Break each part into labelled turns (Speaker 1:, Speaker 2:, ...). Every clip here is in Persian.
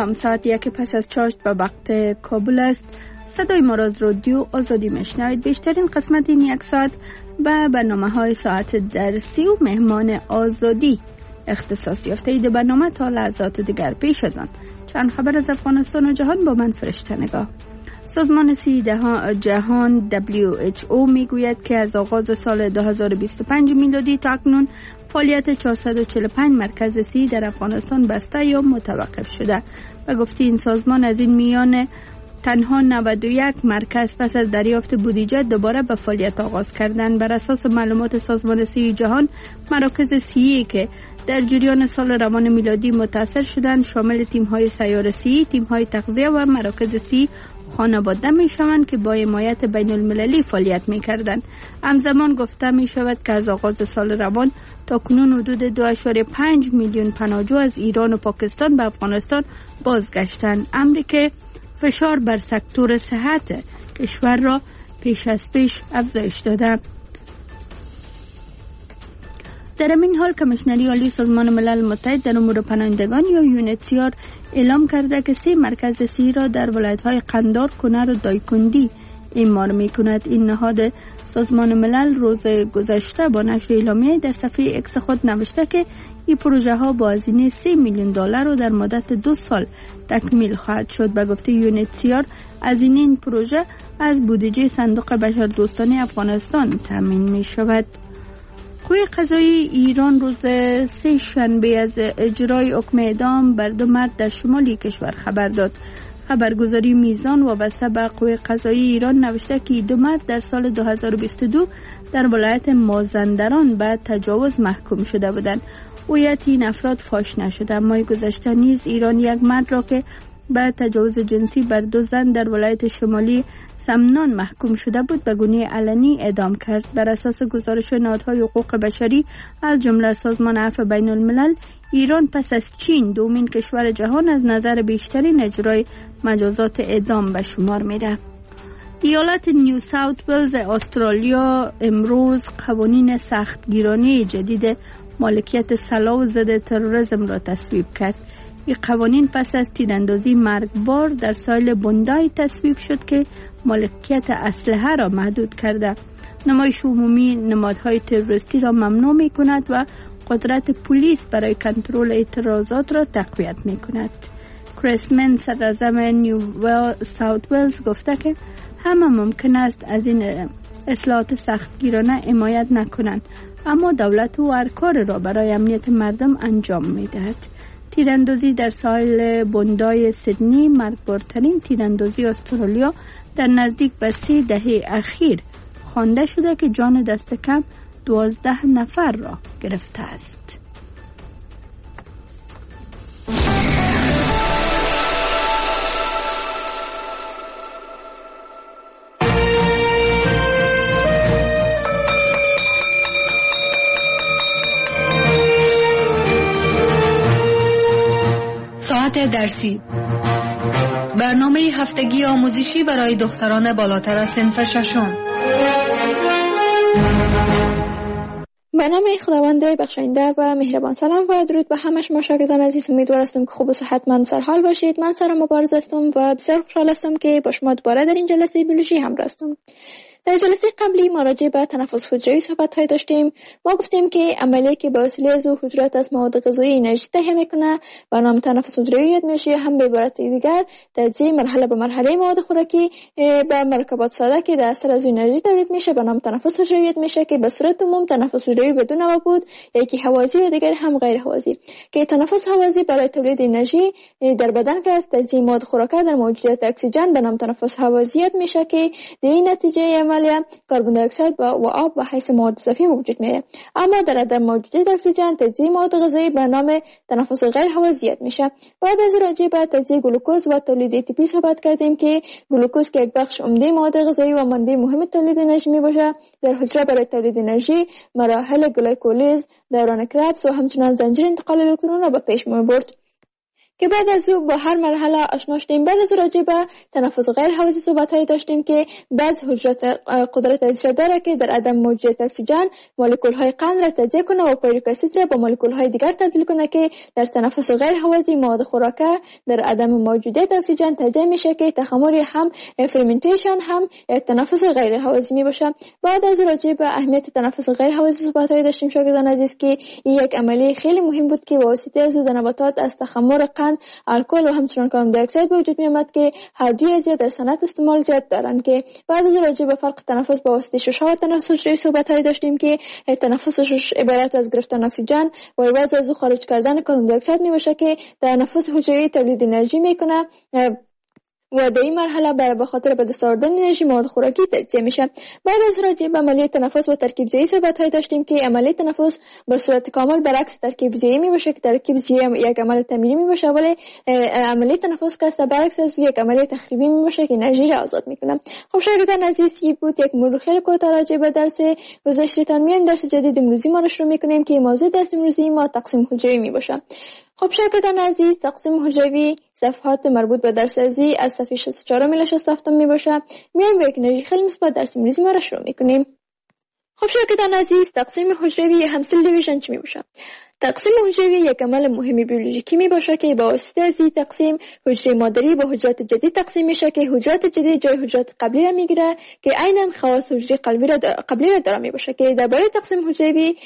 Speaker 1: سلام، ساعت 1 پس از چاشت به وقت کابل است. صدای ما را از رادیو آزادی میشنوید. بیشترین قسمت این یک ساعت به برنامه‌های ساعت درسی و مهمان آزادی اختصاص یافته. اید برنامه تا لحظات دیگر. پیش از آن چند خبر از افغانستان و جهان با من فرشته نگاه. سازمان صحی جهان WHO میگوید که از آغاز سال 2025 میلادی تا اکنون فعالیت 445 مرکز صحی در افغانستان بسته یا متوقف شده و گفته این سازمان از این میان تنها 91 مرکز پس از دریافت بودجه دوباره به فعالیت آغاز کردند. بر اساس معلومات سازمان صحی جهان، مراکز صحی که در جریان سال روان میلادی متاثر شدند شامل تیم‌های سیار صحی، تیم‌های تغذیه و مراکز صحی خانواده می شوند که با حمایت بین المللی فعالیت می کردند. همزمان گفته می شود که از آغاز سال روان تا کنون حدود 2.5 میلیون پناهجو از ایران و پاکستان به افغانستان بازگشتند، امری که فشار بر سکتور صحت کشور را پیش از پیش افزایش داده. در این حال کمیشنری عالی سازمان ملل متحد در امور پناهندگان یا یونیتسیار اعلام کرده که 3 مرکز صحی را در ولایت‌های قندار، کنر و دایکندی اعمار می‌کند. این نهاد سازمان ملل روز گذشته با نشر اعلامیه در صفحه اکس خود نوشته که این پروژه ها با هزینه 3 میلیون دلار را در مدت 2 سال تکمیل خواهد شد. به گفته یونیتسیار هزینه این پروژه از بودجه صندوق بشردوستانه افغانستان تامین می‌شود. قوه قضایی ایران روز 3 شنبه از اجرای حکم اعدام بر 2 مرد در شمالی کشور خبر داد. خبرگزاری میزان وابسته به قوه قضایی ایران نوشته که 2 مرد در سال 2022 در ولایت مازندران به تجاوز محکوم شده بودند. هویت این افراد فاش نشده. ماه گذشته نیز ایران 1 مرد را که به تجاوز جنسی بر 2 زن در ولایت شمالی سمنان محکوم شده بود به گونه علنی اعدام کرد. بر اساس گزارش نهادهای حقوق بشری از جمله سازمان عفو بین الملل، ایران پس از چین دومین کشور جهان از نظر بیشترین اجرای مجازات اعدام به شمار میره. ایالت نیو ساوت ولز استرالیا امروز قوانین سختگیرانه جدید مالکیت سلاح و ضد تروریسم را تصویب کرد. این قوانین پس از تیراندازی مرگبار در ساحل بوندای تصویب شد که مالکیت اسلحه را محدود کرده. نمایش عمومی نمادهای تروریستی را ممنوع می کند و قدرت پلیس برای کنترل اعتراضات را تقویت می کند. کریسمن صدراعظم نیو ساوت ولز گفته که همه ممکن است از این اصلاحات سختگیرانه حمایت نکنند، اما دولت او هر کار را برای امنیت مردم انجام می دهد. تیراندازی در ساحل بوندای سیدنی مرگبارترین تیراندازی استرالیا در نزدیک به 3 دهه اخیر خوانده شده که جان دست کم 12 نفر را گرفته است.
Speaker 2: ساعت درسی، برنامه هفتگی آموزشی برای دختران بالاتر از صنف 6.
Speaker 3: به نام خداوند بخشاینده و مهربان. سلام و درود به همه شما شاگردان عزیز. امیدوار هستم که خوب و صحتمند و سرحال باشید. من سارا مبارز هستم و بسیار خوشحال هستم که با شما دوباره در این جلسه بیولوژی همراه هستم. در جلسه قبلی ما راجع به تنفس حجروی صحبت‌های داشتیم. ما گفتیم که عملیه که با وسیله از حجرات از مواد غذایی انرژی تهیه میکنه و نام تنفس حجروی یاد میشه. هم به عبارت دیگر تجزیه مرحله به مرحله مواد خوراکی به مرکبات ساده که در اثر از انرژی تولید میشه به نام تنفس حجروی یاد میشه که به صورت عموم تنفس حجروی بدون هوا بود، یکی هوازی و دیگر هم غیر هوازی. که تنفس هوازی برای تولید انرژی در بدن که از تجزیه مواد خوراکی در موجودیت اکسیژن به نام تنفس هوازی یاد میشه که در این نتیجه کربن دی اکساید و آب و حیث مواد اضافی موجود میشه. اما در عدم موجودیت اکسیژن تجزیه مواد غذایی به نام تنفس غیر هوازی میشه. بعد از راجع به تجزیه گلوکوز و تولید ATP صحبت کردیم که گلوکوز که یک بخش عمده مواد غذایی و منبع مهم تولید انرژی میباشه. در حجره برای تولید انرژی مراحل گلیکولیز، دوران کربس و همچنین زنجیر انتقال الکترون را به پیش میبرد. که بعد از او با هر مرحله آشنا شدیم. بعد از راجع به تنفس غیر هوازی صحبت‌هایی داشتیم که بعض حجرات قدرت از داره که در عدم موجودیت اکسیژن مولکول‌های قند را تجزیه کنه و پرویک اسید را با مولکول‌های دیگر تبدیل کنه که در تنفس غیر هوازی مواد خوراکه در عدم موجودیت اکسیژن تجزیه میشه که تخمر هم فرمنتیشن هم تنفس غیر هوازی می باشه. بعد از راجع به اهمیت تنفس غیر هوازی صحبت‌هایی داشتیم شاگردان عزیز که این یک عملیه خیلی مهم بود که واسطه از نباتات از تخمر قند، الکل و همچنان کاربن دی اکساید به وجود می آمد که هر دوی از در صنعت استعمال زیاد دارند. که بعد از راجع به فرق تنفس با واسطه شش‌ها و تنفس حجروی صحبت‌هایی داشتیم که تنفس شش عبارت از گرفتن اکسیژن و عوض از او خارج کردن کاربن دی اکساید می باشه که تنفس حجروی تولید انرژی میکنه و در این مرحله برای به خاطر به دست آوردن انرژی مواد خوراکی تجزیه میشه. بعد از راجع به عملیه تنفس با ترکیب ضیعی صحبت‌هایی داشتیم که عملیه تنفس به صورت کامل برعکس ترکیب ضیعی میباشه که ترکیب ضیعی یک عمل تعمیری میباشه، ولی عملیه تنفس که برعکس از یک عملیه تخریبی میباشه که انرژی را آزاد میکنه. خب شاگردان عزیز، این بود یک مرور خیلی کوتاه راجع به درس گذشته‌تان. میایم درس جدید امروزی ما رو شروع میکنیم که موضوع درس امروزی ما تقسیم حجروی میباشه. خب شاگردان عزیز، تقسیم حجروی صفحات مربوط به درس ازی از صفحه 64 الی 67 می باشه. میایم به یک انرژی خیلی مثبت درس امروزی ما را شروع میکنیم. خب شاگردان عزیز، تقسیم حجروی هم سل دیویژن چی می باشه؟ تقسیم حجروی یک عمل مهمی بیولوژیکی می باشه که با واسطه از این تقسیم حجره مادری به حجرات جدید تقسیم میشه که حجرات جدید جای حجرات قبلی را میگیره که عیناً خواص حجره قبلی را داره می باشه. که درباره تقسیم حجروی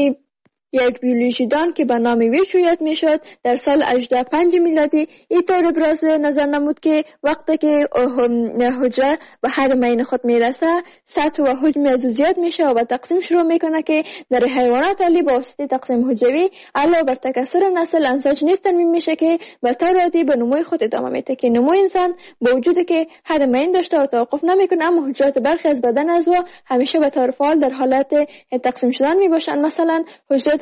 Speaker 3: یک بیولوژیدان که به نام ویچویت میشد در سال 85 میلادی اینطور ابراز نظر نمود که وقتی که حجره به حد معین خود میرسه سطح و حجم از زیاد میشه و به تقسیم شروع میکنه که در حیوانات عالی با واسطه تقسیم حجروی علاوه بر تکثر نسل انساج نیز تنمیم میشه که به طور عادی به نموی خود ادامه میده. که نموی انسان با وجودی که حد معین داشته و توقف نمیکنه، اما حجرات برخی از بدن از او همیشه به طور فعال در حالت تقسیم شدن میباشند. مثلا حجرات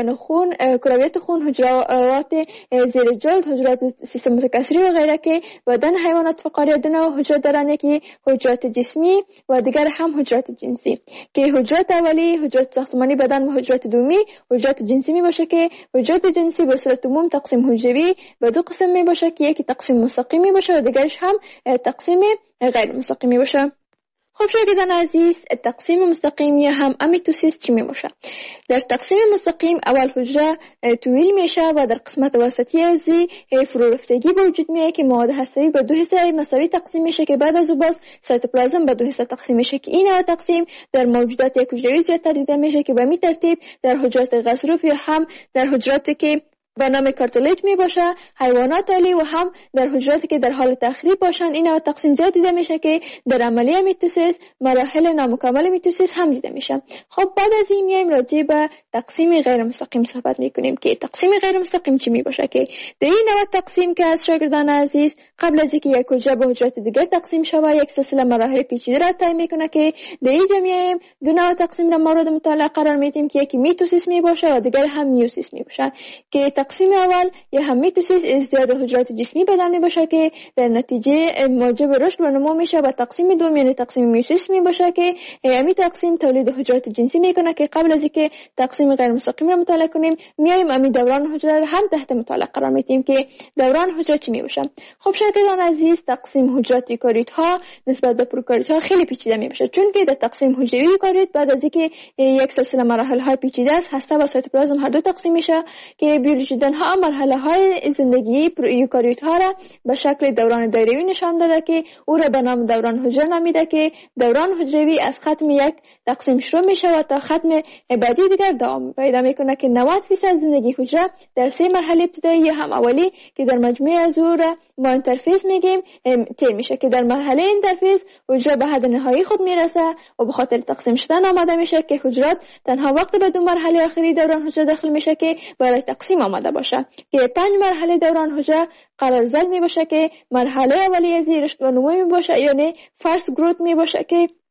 Speaker 3: کرویات خون، حجرات زیر جلد، حجرات سیستم متکثری و غیره که بدن حیوانات فقاری دو نوع حجرات دارند، یکی حجرات جسمی و دیگر هم حجرات جنسی. که حجرات اولی حجرات ساختمانی بدن و حجرات دومی حجرات جنسی می باشه که حجرات جنسی به صورت عموم تقسیم حجروی به دو قسم می باشه که یکی تقسیم مستقیمی باشه و دیگرش هم تقسیم غیر مستقیمی باشه. خب شاگردان عزیز، تقسیم مستقیم یا هم امیتوسیس چی می باشه؟ در تقسیم مستقیم اول حجره طویل میشه و در قسمت وسطی از فرو رفتگی به وجود میاد که مواد هسته‌ای به دو حصه مساوی تقسیم میشه که بعد از او باز سایتوپلازم به دو حصه تقسیم میشه که این تقسیم در موجودات یک حجروی زیادتر دیده میشه که به این ترتیب در حجرات غضروف یا هم در حجراتی که به نام کارتولیج می باشه، حیوانات عالی و هم در حجراتی که در حال تخریب باشن این تقسیم زیاد دیده میشه که در عملیه میتوسیس مراحل نامکمل میتوسیس هم دیده میشه. خب بعد از این میایم راجع به تقسیم غیر مستقیم صحبت میکنیم که تقسیم غیر مستقیم چی می باشه. که در این نوع تقسیم که از شاگردان عزیز قبل از اینکه یک حجره به حجرات دیگر تقسیم شود یک سلسله مراحل پیچیده را طی میکنه که در اینجا میایم دو نوع تقسیم را مورد مطالعه قرار میدیم که یکی میتوسیس می باشه و دیگر هم میوسیس می باشه. که تقسیم اول یا هم میتوسیس ازدیاد حجرات جسمی بدن می باشه که در نتیجه موجب رشد و نمو میشه و تقسیم دوم یعنی تقسیم میوسیس می باشه که همین تقسیم تولید حجرات جنسی میکنه. که قبل از اینکه تقسیم غیر مستقیم را مطالعه کنیم میایم همین دوران حجره را هم تحت مطالعه قرار میدیم که دوران حجره چی می باشه. خب شاگردان عزیز، تقسیم حجرات یوکاریوت ها نسبت به پروکاریوت ها خیلی پیچیده می باشه، چون که در تقسیم حجروی یوکاریوت بعد از اینکه یک سلسله مراحل های پیچیده است هسته و سایتوپلازم هر دو تقسیم میشه که بیولوژیدان ها مرحله های زندگی یوکاریوت ها را به شکل دوران دایروی نشان داده که او را به نام دوران حجره نامیده. که دوران حجروی از ختم یک تقسیم شروع میشه و تا ختم بعدی دیگر دوام پیدا میکنه که 90% زندگی حجره در سه مرحله ابتدایی هم اولی که در مجموعه از او را ما اینترفیس میگیم طی میشه. که در مرحله اینترفیس حجره به حد نهایی خود میرسه و به خاطر تقسیم شدن آماده میشه که حجرات تنها وقت به دو مرحله آخری دوران حجره داخل میشه که برای تقسیم آماده باشه. که 5 مرحله دوران حجره قرار زد می باشه که مرحله اولیه از رشد و نمو می باشه یعنی فرست گروت می باشه که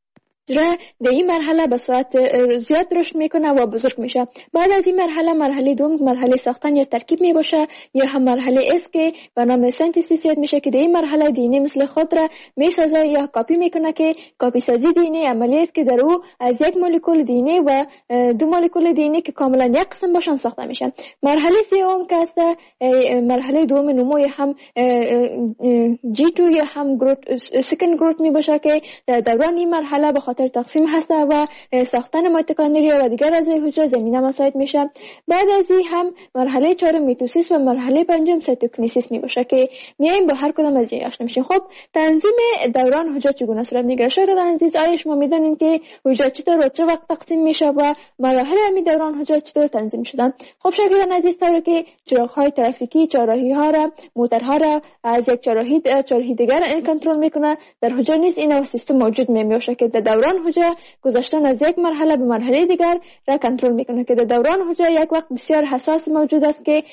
Speaker 3: حجره در این مرحله به صورت زیاد رشد میکنه و بزرگ میشه. بعد از این مرحله دوم مرحله ساختن یا ترکیب می باشه، یا هم مرحله است که به نام سنتزیس یاد میشه که در این مرحله دی مثل خود را میسازه یا کپی میکنه که کپی سازی دی عملی است که در او از یک مولکول دی و دو مولکول دی که کاملا یک قسم باشن ساخته میشن. مرحله سوم که است مرحله دوم نمو یا هم G2 یا هم سکند گروت می باشه که در دوران این مرحله به خاطر تقسیم هسته و ساختن میتوکندریا و دیگر اعضای حجره زمینه مساعد میشه. بعد از این هم مرحله چهارم میتوسیس و مرحله پنجم سایتوکینیسیس می باشه که میایم با هر کدام از این آشنا میشیم. خب تنظیم دوران حجره چگونه صورت میگیره؟ شاگردان عزیز، آیا شما میدونید که حجره چطور و چه وقت تقسیم میشه و مراحل همین دوران حجره چطور تنظیم شدن؟ خب شاگردان عزیز، طوری که چراغ‌های ترافیکی چهارراهی‌ها را، موتورها را از یک چهارراهی دیگر کنترل میکنه، در حجره نیز این سیستم موجود میشه که در دوران حجره گذشتن از یک مرحله به مرحله دیگر را کنترل میکنه که در دوران حجره یک وقت بسیار حساس موجود است که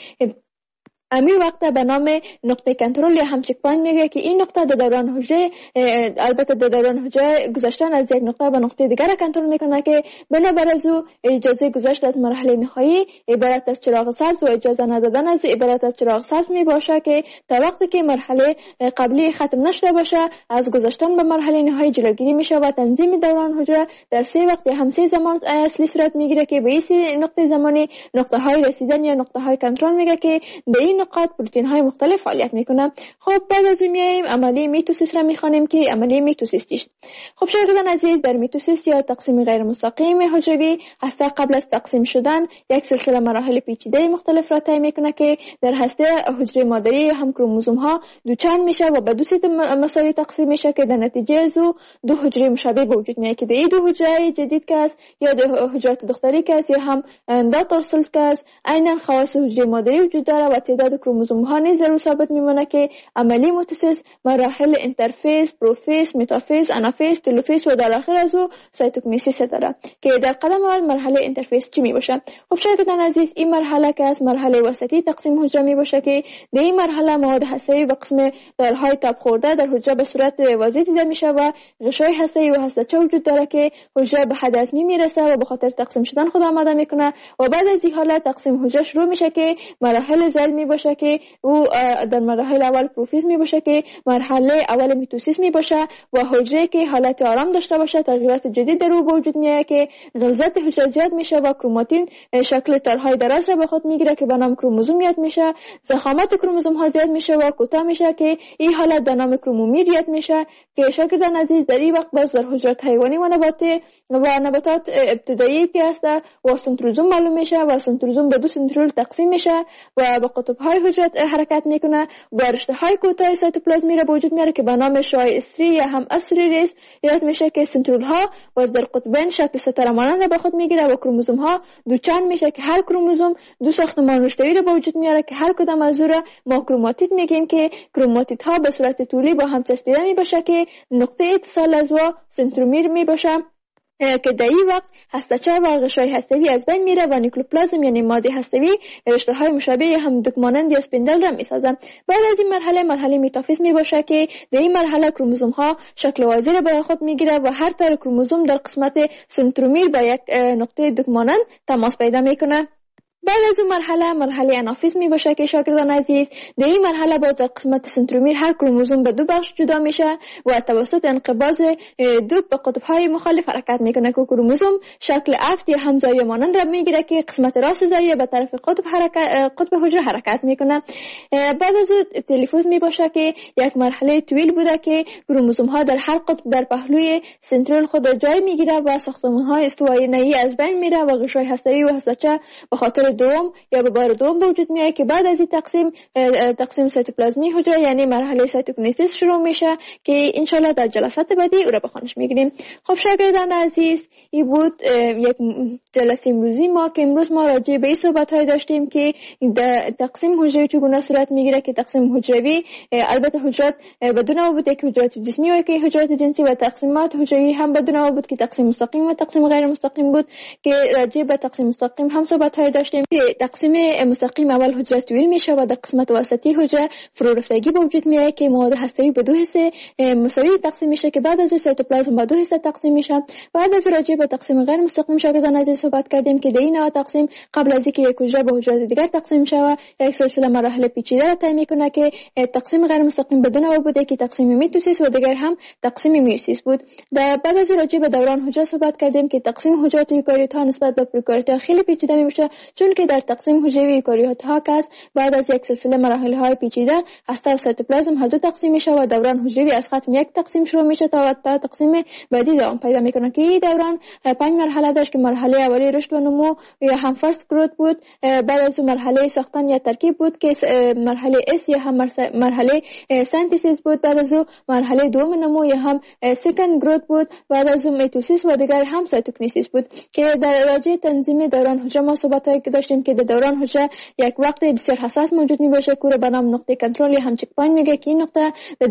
Speaker 3: امی وقت به نام نقطه کنترل یا هم چک پوینت میگه که این نقطه در دوران حجره، البته در دوران حجره گذشتن از یک نقطه به نقطه دیگر را کنترل میکنه که بنابر از او اجازه گذشت از مرحله نهایی عبارت از چراغ سبز و اجازه ندادن از او عبارت از چراغ سبز می باشه که تا وقتی که مرحله قبلی ختم نشده باشه از گذشتن به مرحله نهایی جلوگیری میشه و تنظیم دوران حجره در سه وقت یا هم سه زمان اصلی صورت میگیره که به این نقطه زمانی نقطه های رسیدن یا نقطه های کنترل میگه که به این نقاط پروتئین های مختلف فعالیت میکنه. خب بعد از این میایم عملیه میتوسیس را میخوانیم که عملیه میتوسیس چیست؟ خب شاگردان عزیز، در میتوسیس یا تقسیم غیر مستقیم حجروی هسته قبل از تقسیم شدن یک سلسله مراحل پیچیده مختلف را طی میکنه که در هسته حجره مادری هم کروموزوم ها دوچند میشه و به دو ست مساوی تقسیم میشه که در نتیجه از او دو حجره مشابه به وجود میاد که در این دو حجره جدید که است یا دو حجرات دختری که است یا هم داتر سلز که است عیناً خواص حجره مادری وجود داره و تعداد کروموزوم ها نیز ضرور ثابت میمونه که عملی میتوسیس مراحل اینترفیس، پروفیس، متافیس، آنافیس، تلوفیس و در آخر از او سایتوکینیسیس داره که در قدم اول مرحله اینترفیس چی میباشه؟ خب شاگردان عزیز، این مرحله که از مرحله وسطی تقسیم حجره میباشه که در این مرحله مواد هسته‌ای و قسم دارهای تاب خورده در حجره به صورت واضح دیده میشه و غشای هسته‌ای و هسته‌چه وجود داره که حجره به حد هضمی میرسه و به خاطر تقسیم شدن خود آماده میکنه و بعد از این حالت تقسیم حجره شروع میشه که مراحل زل میباشه که او در مراحل اول پروفیز میباشه که مرحله اول میتوسیس میباشه و حجره که حالت آرام داشته باشه تغییرات جدید در او به وجود میاد که غلظت حجره زیاد میشه و کروماتین شکل تارهای دراز را به خود میگیره که به نام کروموزوم یاد میشه. ضخامت کروموزوم ها زیاد میشه و کوتاه میشه که این حالت به نام کرومومیر یاد میشه که شاگردان عزیز در این وقت باز در حجرات حیوانی و نباتات ابتدایی که است و سنتروزوم معلوم میشه و سنتروزوم به دو سنترول تقسیم میشه و به قطب‌های حجرات حرکت میکنه و رشته‌های کوتاه سایتوپلازمی را به وجود میاره که به نام شای استری یا هم استری ریس یاد میشه که سنترول ها باز در قطبین شکل ستاره مانند را به خود میگیره و کروموزوم ها دوچند میشه که هر کروموزوم دو ساختمان رشته‌ای را به وجود میاره که هر کدام از اون را ما کروماتید میگیم که کروماتید ها به صورت طولی با هم چسبیده میباشه که نقطه اتصال از و سنترومیر میباشه که در این وقت هسته‌چه و غشای هسته‌ای از بین میره و نیوکلوپلازم یعنی ماده هسته‌ای رشته‌های مشابه هم دکمانند یا اسپندل را میسازن. بعد از این مرحله میتافیز میباشه که در این مرحله کروموزوم ها شکل واضح را به خود میگیره و هر تار کروموزوم در قسمت سنترومیر با یک نقطه دکمانند تماس پیدا میکنه. بعد از اون مرحله آنافیز میباشه که شاگردان عزیز در این مرحله با در قسمت سنترومیر هر کروموزوم به دو بخش جدا میشه و توسط انقباض دو به قطب‌های مخالف حرکت میکنه که کروموزوم شکل افت یا هم زاویه مانند را میگیره که قسمت راست زاویه به طرف قطب حجره حرکت میکنه. بعد از اون تلفوز میباشه که یک مرحله طویل بوده که کروموزوم ها در هر قطب در پهلوی سنترال خود جای میگیره و ساختمان‌های استوایی از بین میره و غشای هسته‌ای و هسته‌چه به خاطر دوم یا به بار دوم به وجود میاد که بعد از این تقسیم سایتوپلازمی حجره یعنی مرحله سایتوکینیسیس شروع میشه که انشالله در جلسات بعدی او را به خوانش میگیریم. خب شاگردان عزیز، این بود یک جلسه امروزی ما که امروز ما راجع به این صحبت‌های داشتیم که تقسیم حجره چگونه صورت میگیره که تقسیم حجروی البته حجرات بدون بود که حجرات جسمی و که حجرات جنسی و تقسیمات حجروی هم بدون بود که تقسیم مستقیم و تقسیم غیر مستقیم بود که راجع به تقسیم مستقیم هم صحبت‌های داشتیم داشتیم که تقسیم مستقیم اول حجره طویل میشه و در قسمت وسطی حجره فرو رفتگی به وجود میاد که مواد هسته‌ای به دو حصه مساوی تقسیم میشه که بعد از سایتوپلازم به دو حصه تقسیم میشه. بعد از راجع به تقسیم غیر مستقیم شاگردان عزیز صحبت کردیم که در این نوع تقسیم قبل از اینکه یک حجره به حجره دیگر تقسیم شود یک سلسله مراحل پیچیده را طی میکنه که تقسیم غیر مستقیم بدون او بوده که تقسیم میتوسیس و دیگر هم تقسیم میوسیس بود. بعد از راجع به دوران حجره صحبت کردیم که تقسیم حجرات یوکاریوت ها نسبت به پروکاریوت ها خیلی پیچیده میشه، چون که در تقسیم حجره یوکاریوت ها که بعد از یک سلسله مراحل های پیچیده هسته و سایتوپلازم هر دو تقسیم میشه و دوران حجروی از خط یک تقسیم شروع میشه تا تقسیم بعدی دوام پیدا میکنه که این دوران 5 مرحله داشت که مرحله اولی رشد و نمو یا هم فرست گروت بود، بعد از مرحله ساختن یا ترکیب بود که مرحله اس یا هم مرحله سنتیسیس بود، بعد از مرحله دوم نمو یا هم سکند گروت بود، بعد از میتوسیس و دیگر هم سایتوکینیسیس بود که در راجع تنظیم دوران حجره ما صحبتایی که داشتیم که در دوران حجره یک وقت بسیار حساس موجود میباشه که به نام نقطه کنترل یا هم چک پوینت میگه که این نقطه در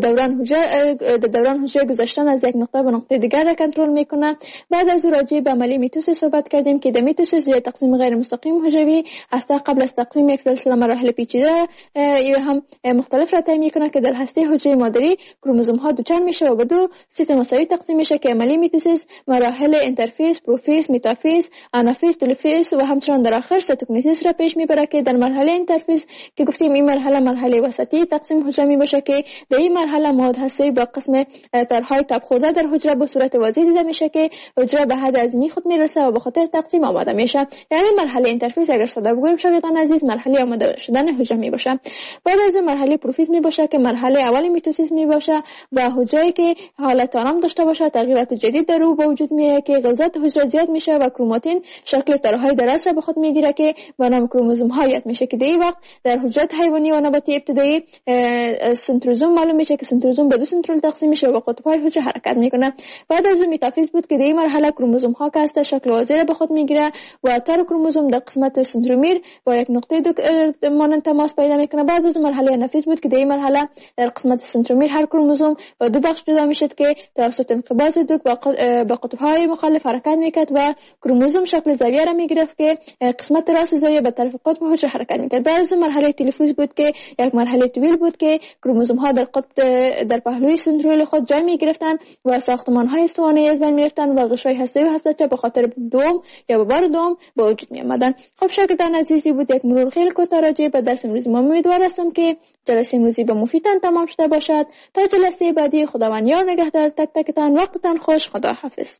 Speaker 3: دوران حجره گذشتن از یک نقطه به نقطه دیگر را کنترل میکنه. بعد از راجع به عملی میتوسیس صحبت کردیم که در میتوسیس یا تقسیم غیر مستقیم حجروی هسته قبل از تقسیم یک سلسله مراحل پیچیده یا هم مختلف را طی میکنه که در هسته حجره مادری کروموزوم ها دوچار میشه و به دو سیستم مساوی تقسیم میشه که عملی میتوسیس مراحل اینترفیس، پروفیس، متافیز، آنافیز، تلوفیز و همچنان در آخر سایتوکینیسیس را پیش میبره که در مرحله اینترفیس که گفتیم این مرحله وسطی تقسیم حجره میباشه که در این مرحله مواد هسته‌ای با قسم تارهای تاب خورده در حجره به صورت واضح دیده میشه که حجره به حد عظمی خود میرسه و به خاطر تقسیم آماده میشه. یعنی مرحله اینترفیس اگر ساده بگوییم شاگردان عزیز مرحله آماده شدن حجره میباشه. بعد از مرحله پروفیز میباشه که مرحله اولی میتوسیس میباشه و حجره که حالت آرام داشته باشه تغییرات جدید در او به وجود میاد که غلظت حجره زیاد میشه و کروماتین شکل تارهای درس را به خود میگیره که به نام کروموزوم ها یاد میشه که در این وقت در حجرات حیوانی و نباتی ابتدایی سنتروزوم معلوم میشه که سنتروزوم به دو سنترول تقسیم میشه و قطب های حجره حرکت میکنه. بعد از متافیز بود که در این مرحله کروموزوم ها که است شکل واضح را به خود میگیره و تار کروموزوم در قسمت سنترومیر با یک نقطه مانند تماس پیدا میکنه. بعد از مرحله انافیز بود که در این مرحله در قسمت سنترومیر هر کروموزوم با دو بخش جدا میشه که توسط انقباض دوک با قطب های مخالف حرکت میکرد و کروموزوم شکل زاویه را میگرفت که قسمت راست زاویه به طرف قطب حجره حرکت میکرد. بعد از مرحله تلفوز بود که یک مرحله طویل بود که کروموزوم ها در پهلوی سنترول خود جای میگرفتن و ساختمان های استوانه از بین میرفتن و غشای هسته‌ای و هسته به خاطر دوم یا به بار دوم به وجود می آمدن. خب شاگردان عزیزی بود یک مرور خیلی کوتاه راجع به درس امروزی. ما امیدوار هستم که جلسه امروزی به مفیدتان تمام شده باشد. تا جلسه بعدی خداوند یار نگهدار تک تکتان. وقتتان خوش. خدا حافظ.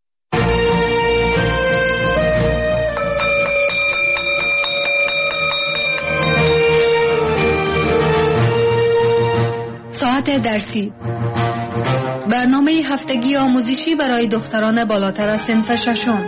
Speaker 2: ساعت درسی برنامه هفتگی آموزشی برای دختران بالاتر از صنف ششم.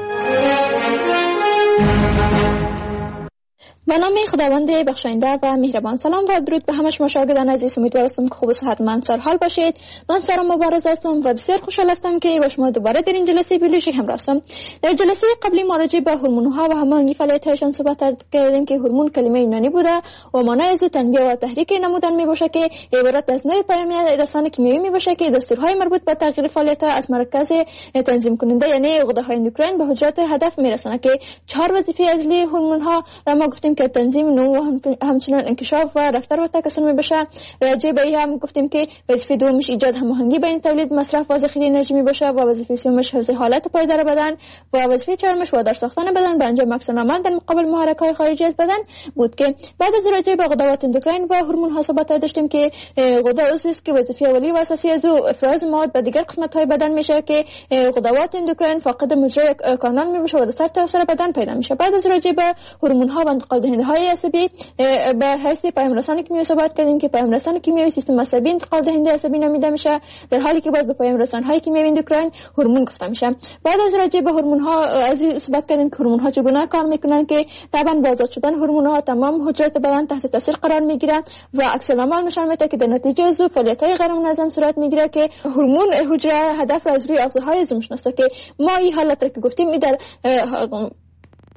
Speaker 3: به نام خداوند بخشاینده و مهربان. سلام و درود به همه شما شاگردان عزیز. امیدوار هستم که خوب و صحتمند سرحال باشید. من سارا مبارز هستم و بسیار خوشحال هستم که با شما دوباره در این جلسه بیولوژی همراه هستم. در جلسه قبلی ما راجع به هورمون‌ها و هماهنگی فعالیت‌هایشان صحبت کردیم که هورمون کلمه یونانی بوده و معنای از تنبیه و تحریک نمودن میباشه که عبارت از نوع پیامی رسانه کیمیایی میباشه که دستورهای مربوط به تغییر فعالیت‌ها از مرکز تنظیم کننده یعنی غده‌های اندوکراین به حجرات هدف میرسونه که 4 وظیفه اصلی هورمون‌ها را ما گفتیم که تنظیم نمو و همچنان انکشاف و رفتار و تکثر میباشه. راجع به این هم گفتیم که وظیفه دومش ایجاد هماهنگی بین تولید مصرف و ذخیره انرژی میباشه و وظیفه سومش حفظ حالت پایدار بدن و وظیفه چهارمش وادار ساختن بدن به انجام اکشن عمل در مقابل محرک‌های خارجی از بدن بود که بعد از راجع به غدوات اندوکراین و هورمون‌ها صحبت داشتیم که غده عضوی است که وظیفه اولی و اساسی از او افراز مواد به دیگر قسمت‌های بدن میشه که غدوات اندوکراین فاقد مجرای کانال میباشه و در سر تاثیر بدن پیدا میشه. بعد از راجع به هورمون‌ها و انتقال دهنده‌های عصبی به حیث پیام‌رسان کیمیایی صحبت کردیم که پیام‌رسان کیمیایی سیستم عصبی انتقال دهنده عصبی نامیده میشه، در حالی که باز به پیام‌رسان‌های کیمیایی اندوکراین هورمون گفته میشه. بعد از راجع به هورمون‌ها از صحبت کردیم که هورمون‌ها چگونه کار میکنن که طبعا با آزاد شدن هورمون‌ها تمام حجرات بدن تحت تاثیر قرار میگیره و عکس العمل نشان میده که در نتیجه از فعالیت‌های غیر منظم صورت میگیره که هورمون حجره هدف را از روی آغازهای عضو میشناسه که ما این حالت را که گفتیم در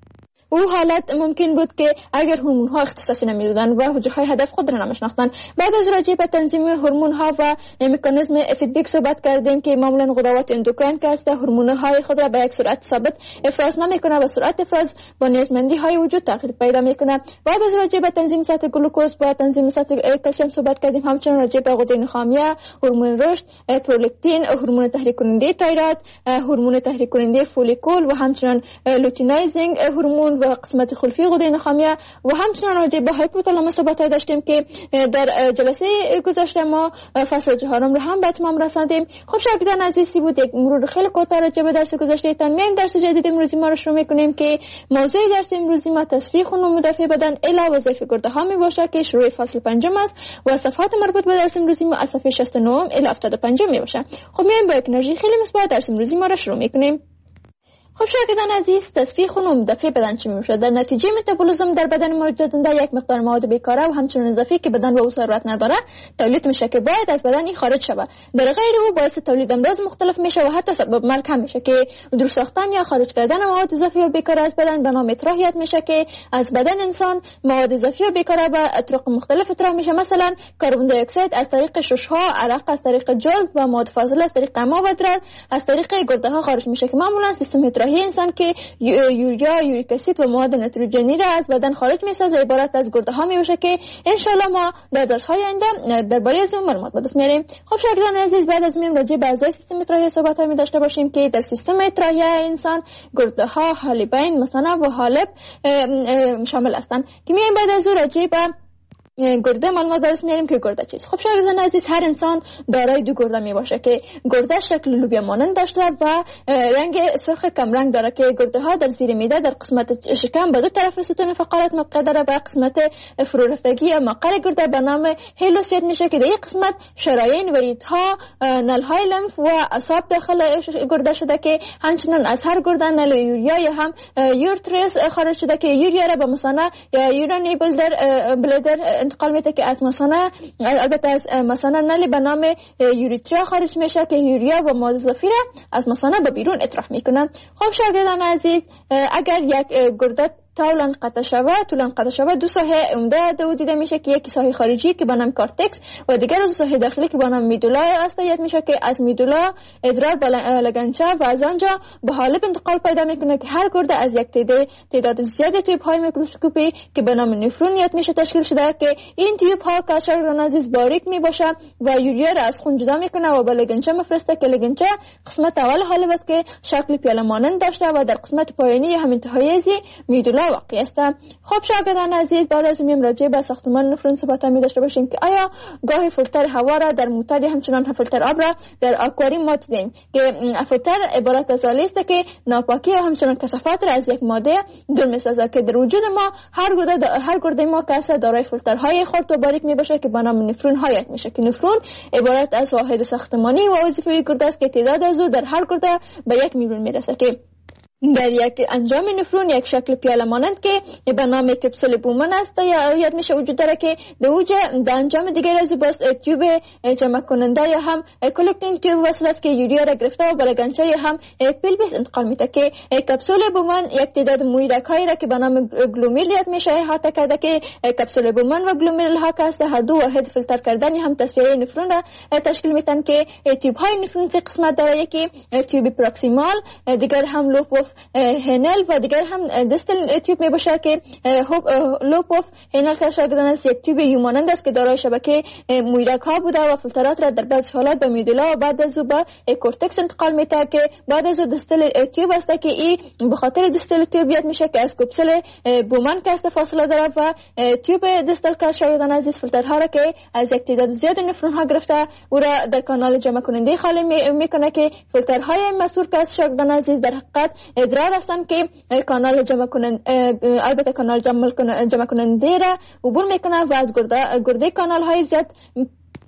Speaker 3: او حالت ممکن بود که اگر هورمون ها اختصاصی نمیدادند و حجره های هدف خود را نمیشناختند. بعد از راجع به تنظیم هورمون ها و مکانیزم فیدبک صحبت کردیم که معمولا غدوات اندوکراین که است هورمون های خود را به یک سرعت ثابت افراز نمیکنه و سرعت افراز با نیازمندی های وجود تغییر پیدا میکنه. بعد از راجع به تنظیم سطح گلوکوز و تنظیم سطح کلسیم صحبت کردیم. همچنین راجع به غده نخامیه، هورمون رشد، پرولاکتین، هورمون تحریک کننده تایروید، هورمون تحریک کننده فولیکول و همچنین لوتینایزینگ هورمون و قسمت خلفی غده نخامیه و همچنین راجع به هایپوتالاموس صحبت داشتیم که در جلسه گذشته ما فصل 4 را هم به اتمام رساندیم. خب شاگردان عزیزی بود یک مرور خیلی کوتاه راجع به درس گذشته تان. میایم درس جدید امروزی ما رو شروع میکنیم که موضوع درس امروزی ما تصفیه خون و مدافع بدن الی وظایف گرده ها می باشه که شروع فصل 5 است و صفحات مربوط به درس امروزی ما از صفحه 69 الی 75 می باشه. خب میایم با یک انرژی خیلی مثبت درس امروزی ما رو شروع میکنیم. خب شاگردان عزیز، تصفیه خون و مدافع بدن چی میشه؟ در نتیجه متابولیسم در بدن موجودنده یک مقدار مواد بیکاره و همچنین اضافی که بدن به او ضرورت نداره تولید میشه که باید از بدن خارج شود. در غیر او باعث تولید امراض مختلف میشه و حتی سبب مرگ هم میشه که در ساختن یا خارج کردن مواد اضافی و بیکاره از بدن به نام اطراحیت میشه که از بدن انسان مواد اضافی و بیکاره به طرق مختلف اطراح میشه. مثلا کربن دی اکساید از طریق ششها، عرق از طریق جلد و مواد فاضله از طریق اما و ادرار از طریق گرده ها خارج میشه که معمولا سیستم انسان که یوریا، یوریک اسید و مواد نیتروژنی را از بدن خارج می‌سازه عبارت از گرده ها میشه که ان شاءالله ما در درس‌های آینده درباره از اون معلومات به دست میاریم. خب شاگردان عزیز، بعد از میام راجع به اعضای سیستم اطراحی صحبت‌های می داشته باشیم که در سیستم اطراحی انسان گرده ها، حالبین، مثانه و حالب شامل هستند که میایم بعد از اون راجع به گرده معلومات درس میاریم که گرده چیست. خب شاگردان عزیز، هر انسان دارای دو گرده می باشه که گرده شکل لوبیا مانند داشته و رنگ سرخ کم رنگ داره که گرده ها در زیر معده در قسمت شکم به دو طرف ستون فقرات موقع داره و قسمت فرو رفتگی یا مقر گرده به نام هیلوس یاد میشه که در این قسمت شرايين و ریدها، نلهای لمف و اعصاب داخل گرده شده که همچنین از هر گرده نل یوریا یا هم یورترس خارج شده که یوریا را به مثانه یا یورانی بلدر انتقال میده که از مثانه، البته از مثانه نلی به نام یوریترا خارج میشه که یوریا و مواد اضافی را از مثانه به بیرون اطراح میکنه. خب شاگردان عزیز، اگر یک گرده طولن قطع شود دو ساحه عمده دو دیده میشه که یکی ساحه خارجی که به نام کورتکس و دیگر از ساحه داخلی که به نام میدولا است یاد میشه که از میدولا ادرار به لگنچه و از آنجا به حالب انتقال پیدا میکنه که هر گرده از یک تعداد زیادی تیوب های میکروسکوپی که به نام نفرون یاد میشه تشکیل شده که این تیوب ها که شاگردان عزیز باریک میباشه و یوریا را از خون جدا میکنه و به لگنچه میفرسته که لگنچه قسمت اول حالب است که شکل پیاله مانند داشته و در قسمت پایانی هم انتهایی میدولا واقع است. خب شاگردان عزیز، بعد از میم راجع به ساختمان نفرون صحبت می داشته باشیم که آیا گاهی فیلتر هوا را در موتور یا همچنان فیلتر آب را در آکواریوم ما دیدیم که فیلتر عبارت از آلی است که ناپاکی و همچنان کثافات را از یک ماده دور می‌سازد که در وجود ما هر گرده ما که دارای فیلترهای خرد و باریک می باشه که به نام نفرون ها یاد میشه که نفرون عبارت از واحد ساختمانی و وظیفه‌ای گرده است که تعداد از او در هر گرده به 1 میلیون میرسه که در یک انجام نفرون یک شکل پیاله مانند که به نام کپسول بومن است یا یاد میشه وجود داره که در انجام دیگر از باز تیوب جمع کننده یا هم کلکتینگ تیوب وصل است که یوریا را گرفته و به لگنچه یا هم پلویس انتقال میده که کپسول بومن یک تعداد مویرک هایی را که به نام گلومیرول یاد میشه احاطه کرده که کپسول بومن و گلومیرول ها که هر دو واحد فیلتر کردن یا هم تصفیه نفرون را تشکیل میدن که تیوب های نفرون سه قسمت داره، یکی تیوب پروکسیمال، دیگر هم لوپ اف هنل و دیگر هم دستل تیوب می باشه که لوپ اف هنل که شاگردان است یک تیوب یومانند است که دارای شبکه مویرک ها بوده و فیلترات را در بعض حالات به میدولا و بعد از او به کورتکس انتقال میده که بعد از او دستل تیوب است که این به خاطر دستل تیوب یاد میشه که از کپسول بومن که است فاصله داره و تیوب دستل که شاگردان عزیز فیلترها را که از یک تعداد زیاد نفرون ها گرفته او را در کانال جمع کننده خالی میکنه که فیلترهای مسئول که شاگردان عزیز در حقیقت ادرار هستند که کانال جمع کننده البته کانال جمع کننده را عبور میکنه و از گرده کانال های زیاد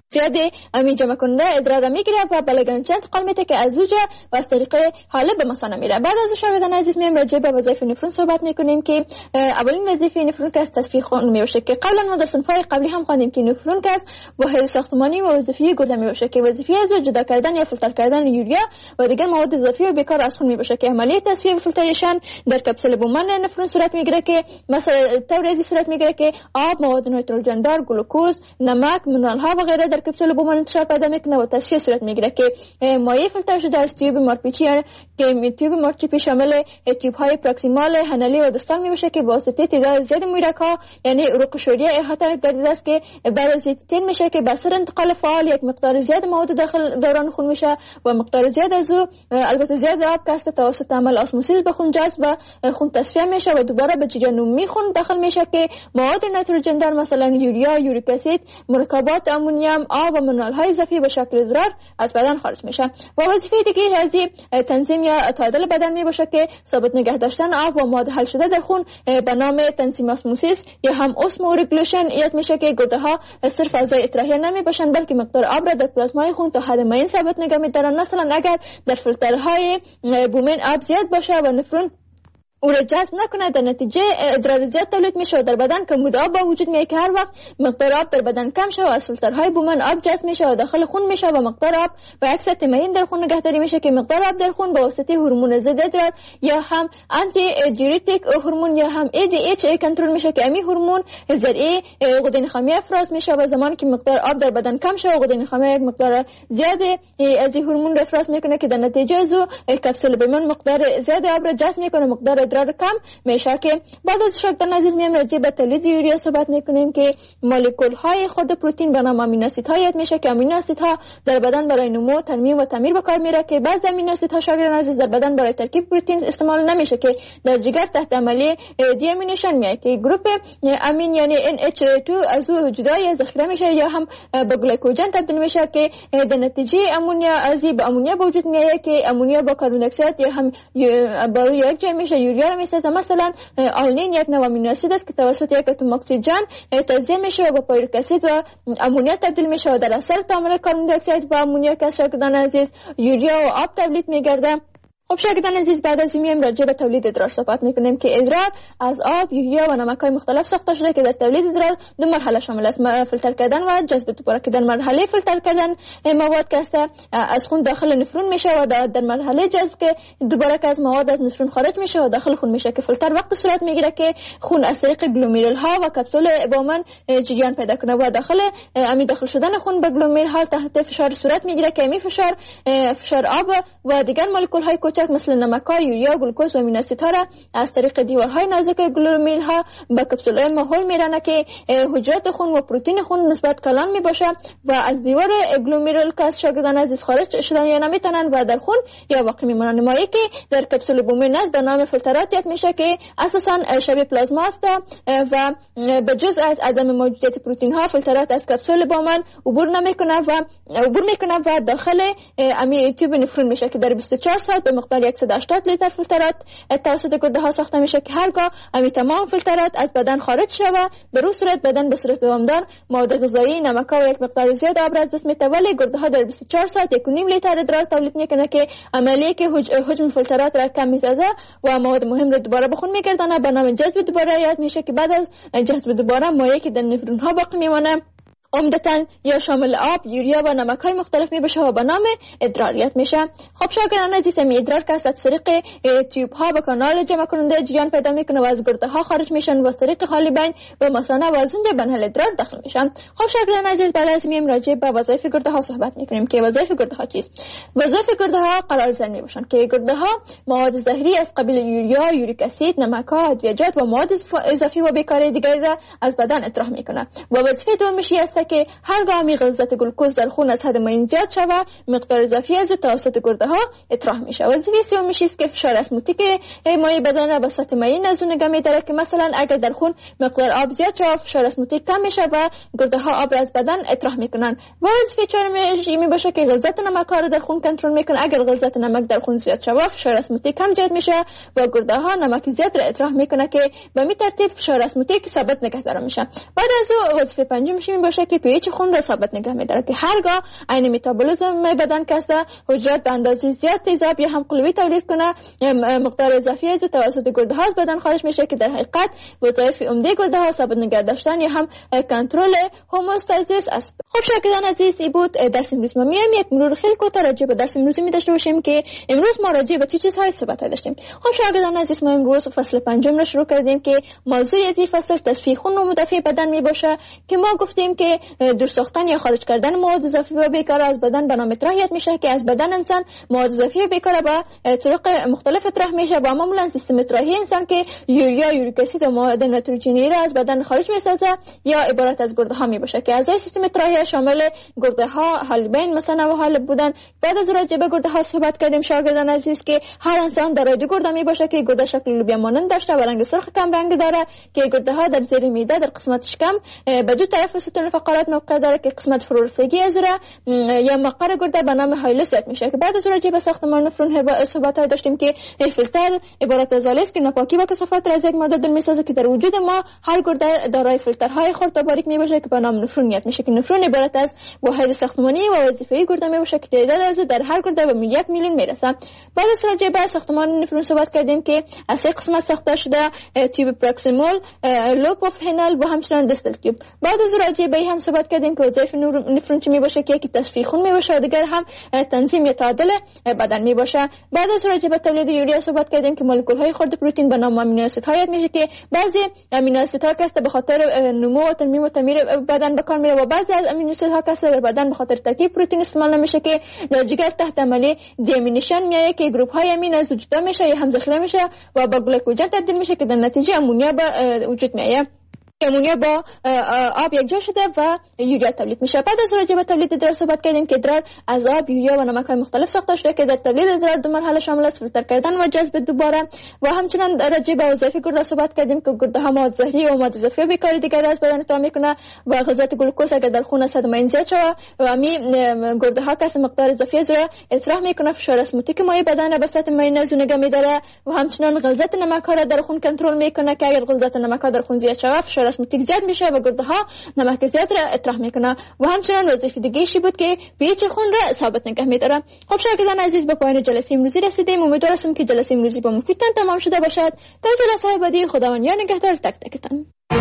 Speaker 3: زیاد امی جمع کننده ادرار را میگیره و به لگنچه انتقال میده که از اوجا و از طریق حاله به مثانه میره. بعد از شاگردان عزیز میایم راجع به وظایف نفرون صحبت میکنیم که اولین وظیفه نفرون که از تصفیه خون میباشه که قبلا ما در صنف‌های قبلی هم خواندیم که نفرون که از واحد ساختمانی و وظیفی گرده میباشه که وظیفه از جدا کردن یا فیلتر کردن یوریا و دیگر مواد اضافی و بیکار از خون میباشه که عملیه تصفیه و فیلتریشن در کپسول بومن نفرون صورت میگیره که مثلا طور ازی صورت میگیره که آب، مواد نیتروژن دار، گلوکوز، نمک، مینرال ها و غیره در کپسول بومن انتشار پیدا میکنه و تصفیه صورت میگیره که مایع فیلتر شده از تیوب مارپیچی که تیوب مارپیچی شامل تیوب های پروکسیمال، هنلی و دستال میباشه که با واسطه تعداد زیاد مویرک ها یعنی عروق شوریه احاطه گردیده است که بعد از تین میشه که بسر انتقال فعال یک مقدار زیاد مواد داخل دوران خون میشه و مقدار زیاد از او البته زیاد آب که توسط عمل اسموسیس به خون جذب و خون تصفیه میشه و دوباره به جریان عمومی خون داخل میشه که مواد نیتروژن دار مثلا یوریا، یوریک اسید، مرکبات امونیم، آب و مینرال های اضافی به شکل ادرار از بدن خارج میشه. و وظیفه دیگه از تنظیم یا تعادل بدن میباشه که ثابت نگه داشتن آب و مواد حل شده در خون به نام تنظیم اسموسیس یا هم اسمورگلوشن ایجاد میشه که گرده ها صرف اعضای اطراحیه نمیباشن بلکه مقدار آب را در پلازمای خون تا حد معین ثابت نگه میدارن. مثلا اگر در فیلترهای بومن آب زیاد باشه و نفرون او را جذب نکنه در نتیجه ادرار زیاد تولید میشه و در بدن کمبود آب با وجود میاد که هر وقت مقدار آب در بدن کم شه و از فیلترهای بومن آب جذب میشه و داخل خون میشه و مقدار آب به عکس تمرین در خون نگهداری میشه که مقدار آب در خون به واسطه هورمون ضد ادرار یا هم آنتی دیورتیک هورمون یا هم ADH کنترل میشه که امی هورمون ذریعه غده نخامی افراز میشه و زمانی که مقدار آب در بدن کم شه و غده نخامی یک مقدار زیاد از این هورمون را افراز میکنه که در نتیجه از کپسول بومن مقدار زیاد آب را جذب میکنه، مقدار ادرار کم میشه. که بعد از شاگردان عزیز میام راجع به تولید یوریا صحبت میکنیم که مولکول های خرد پروتئین به نام امینو اسیدها یاد میشه که امینو اسیدها در بدن برای نمو، ترمیم و تعمیر به کار میره که بعضی امینو اسیدها شاگردان عزیز در بدن برای ترکیب پروتئین استعمال نمیشه که در جگر تحت عملیه دی امینیشن میاد که گروپ امین یعنی NH2 از او جدای ذخیره میشه یا هم به گلیکوژن تبدیل میشه که در نتیجه امونیا از به امونیا به وجود میاد که امونیا با کربن دی اکساید یا هم با یک جای میشه یوریا را میسازه. مثلا آلنین یک نوع امینو اسید است که توسط یک اتم اکسیژن تجزیه میشه و به پایریک اسید و امونیا تبدیل میشه و در اثر تعامل کربن دی اکساید و امونیا که شاگردان عزیز یوریا و آب تولید میگرده. خب شاگردان عزیز بعد از میایم راجع به تولید ادرار صحبت میکنیم که ادرار از آب، یوریا و نمک‌های مختلف ساخته شده که در تولید ادرار دو مرحله شامل است: فیلتر کردن و جذب دوباره که در مرحله فیلتر کردن مواد که از خون داخل نفرون میشه و در مرحله جذب که دوباره که از مواد از نفرون خارج میشه و داخل خون میشه که فیلتر وقت صورت میگیره که خون از طریق گلومرول ها و کپسول بومن جریان پیدا کنه و داخل شدن خون به گلومرول ها تحت فشار صورت میگیره که می فشار آب و دیگر مولکول های مثل نمک‌ها، یوریا، گلوکوز و امینو اسیدها را از طریق دیوارهای نازک گلومرول ها به کپسول‌های مهول میرانه که حجرات خون و پروتئین خون نسبت کلان میباشه و از دیوار گلومرول که از شاگردان عزیز خارج شدن یا نمیتونن و در خون یا باقی میمونن. مایعی که در کپسول بومن است به نام فیلترات یاد میشه که اساسا شبیه پلازما است و به جز از عدم موجودیت پروتئین ها فیلترات از کپسول بومن عبور میکنه و داخل امی تیوب نفرون میشه که در 24 ساعت به مقدار 180 لیتر فیلترات توسط گرده ها ساخته میشه که هرگاه امی تمام فیلترات از بدن خارج شود در اون صورت بدن به صورت دامدار مواد غذایی، نمک و یک مقدار زیاد آب را از دست میده، ولی گرده ها در 24 ساعت 1.5 لیتر ادرار تولید میکنه که عملیه که حجم فیلترات را کم میسازه و مواد مهم را دوباره به خون میگردانه به نام جذب دوباره یاد میشه که بعد از جذب دوباره مایعی که در نفرون ها باقی میمونه عمدتاً یا شامل آب، یوریا و نمک‌های مختلف میباشه و به نام ادراریت میشه. خب شاگردان عزیز می ادرار که از طریق تیوب ها به کانال جمع کننده جریان پیدا میکنه و از گرده ها خارج میشن و از طریق خالی بین به مثانه و از اونجا به نهل ادرار داخل میشن. خب شاگردان عزیز بعد از میم راجع به وظایف گرده ها صحبت میکنیم که وظایف گرده ها چیست؟ وظایف گرده ها قرارزن میباشن که گرده ها مواد زهری از قبیل یوریا، یوریک اسید، نمک‌ها، ادویه‌جات و مواد اضافی و بیکار دیگری را از بدن اطراح میکنه. و وظیفه دومش است که هرگاه می غلظت گلوکوز در خون از حد معین زیاد شود مقدار اضافی از توسط گرده ها اطراح میشه. وظیفه سومش است که فشار اسموتیک مایع بدن را به سطح معین از اون نگه می‌داره که مثلا اگر در خون مقدار آب زیاد شود فشار اسموتیک کم میشه و گرده ها آب را از بدن اطراح میکنن. و وظیفه چهارمش می باشه که غلظت نمک ها را در خون کنترل میکنه. اگر غلظت نمک در خون زیاد شود فشار اسموتیک کم زیاد میشه و گرده ها نمک زیاد را اطراح میکنه که به می ترتیب فشار اسموتیک ثابت نگه داره میشه. بعد از او وظیفه پنجمش می باشه که pH خون را ثابت نگه می‌داره که هرگاه عین متابولیسم بدن کسه حجرات به اندازه زیاد تیزاب یا هم قلوی تولید کنه، مقدار اضافی از توسط گرده ها از بدن خارج میشه که در حقیقت وظایف عمده گرده ها ثابت نگه داشتن یا هم کنترل هوموستازیس است. خب شاگردان عزیز، این بود درس امروز. ما میایم یک مرور خیلی کوتاه راجع به درس امروزی می داشته باشیم که امروز ما راجع به چه چیزهای صحبت داشتیم. خب شاگردان عزیز، ما امروز فصل پنجم را شروع کردیم که موضوع از این فصل تصفیه خون و مدافع بدن می باشه که ما گفتیم که دور ساختن یا خارج کردن مواد اضافی و بیکار از بدن به نام اطراحیت میشه که از بدن انسان مواد اضافی و بیکار به طرق مختلف اطراح میشه و معمولا سیستم اطراحی انسان که یوریا، یوریک اسید و مواد نیتروژنی را از بدن خارج میسازه یا عبارت از گرده ها می باشه که اعضای سیستم اطراحی شامل گرده ها، حالبین مثلا و حالب بودن. بعد از راجع به گرده ها صحبت کردیم شاگردان عزیز که هر انسان دارای دو گرده می باشه که گرده شکل لوبیا مانند داشته و رنگ سرخ کم رنگ داره که گرده ها در زیر معده در قسمت شکم به دو طرف ستون فقرات موقع داره که قسمت فرورفتگی از را یا مقر گرده به نام هایلوس میشه که بعد از راجع به ساختمان نفرون صحبت داشتیم که فیلتر عبارت از آلی است که ناپاکی و کثافت را از یک ماده دور میسازه که در وجود ما هر گرده دارای فیلترهای خرد و باریک می باشه که به نام نفرونیت میشه که نفرون عبارت از واحد ساختمانی و وظیفه‌ای گرده می باشه که تعداد از در هر گرده به 1 میلیون میرسه. بعد از راجع به ساختمان نفرون صحبت کردیم که از سه قسمت ساخته شده: تیوب پروکسیمال، لوب اف هنل و همچنین دیستال تیوب. بعد از راجع به هم صحبت کردیم که وظایف نفرون چی می باشه که یکی تصفیه خون می باشه و دیگر هم تنظیم یا تعادل بدن می باشه. بعد از راجع به تولید یوریا صحبت کردیم که مولکول های خرد پروتئین به نام امینو اسیدها یاد میشه که بعضی امینو اسیدها که به خاطر نمو و تنمیم و تعمیر بدن به کار میره و بعضی از امینو اسیدها که در بدن به خاطر ترکیب پروتئین استعمال نمیشه که در جگر تحت عملی دیامینیشن میایه که گروپ های امین از وجود میشه یا هم ذخیره میشه و به گلیکوژن تبدیل میشه که در نتیجه امونیا به وجود میایه. امونیا با آب یکجا شده و یوریا تولید میشه. بعد از راجع به تولید ادرار صحبت کردیم که ادرار از آب، یوریا و نمک‌های مختلف ساخته شده که در تولید ادرار دو مرحله شامل است: فیلتر کردن و جذب دوباره. و همچنین راجع به وظایف گرده صحبت کردیم که گرده ها مواد زهری و مواد اضافی و بیکاری دیگر از بدن اطراح میکنه و غذات گلوکوز اگر در خون 100 مایع زیاد شود و می گرده ها کس مقدار اضافی از را اطراح میکنه. فشار اسموتیک مایع بدن را به سطح مایع نزو نگه میداره و همچنین غلظت نمک ها را در خون کنترل میکنه که اگر غلظت نمک ها در خون زیاد شود فشار اسموتیک زیاد میشه و گرده ها نمک زیاد را اطراح میکنه و همچنین وظیفه دیگه‌ای بود که pH خون را ثابت نگه میداره. خب شاگردان عزیز، به پایان جلسه امروزی رسیدیم. امیدوارم که جلسه امروزی با مفیدتان تمام شده باشد. تا جلسه بعدی خداوند یار نگهدار تک تکتان.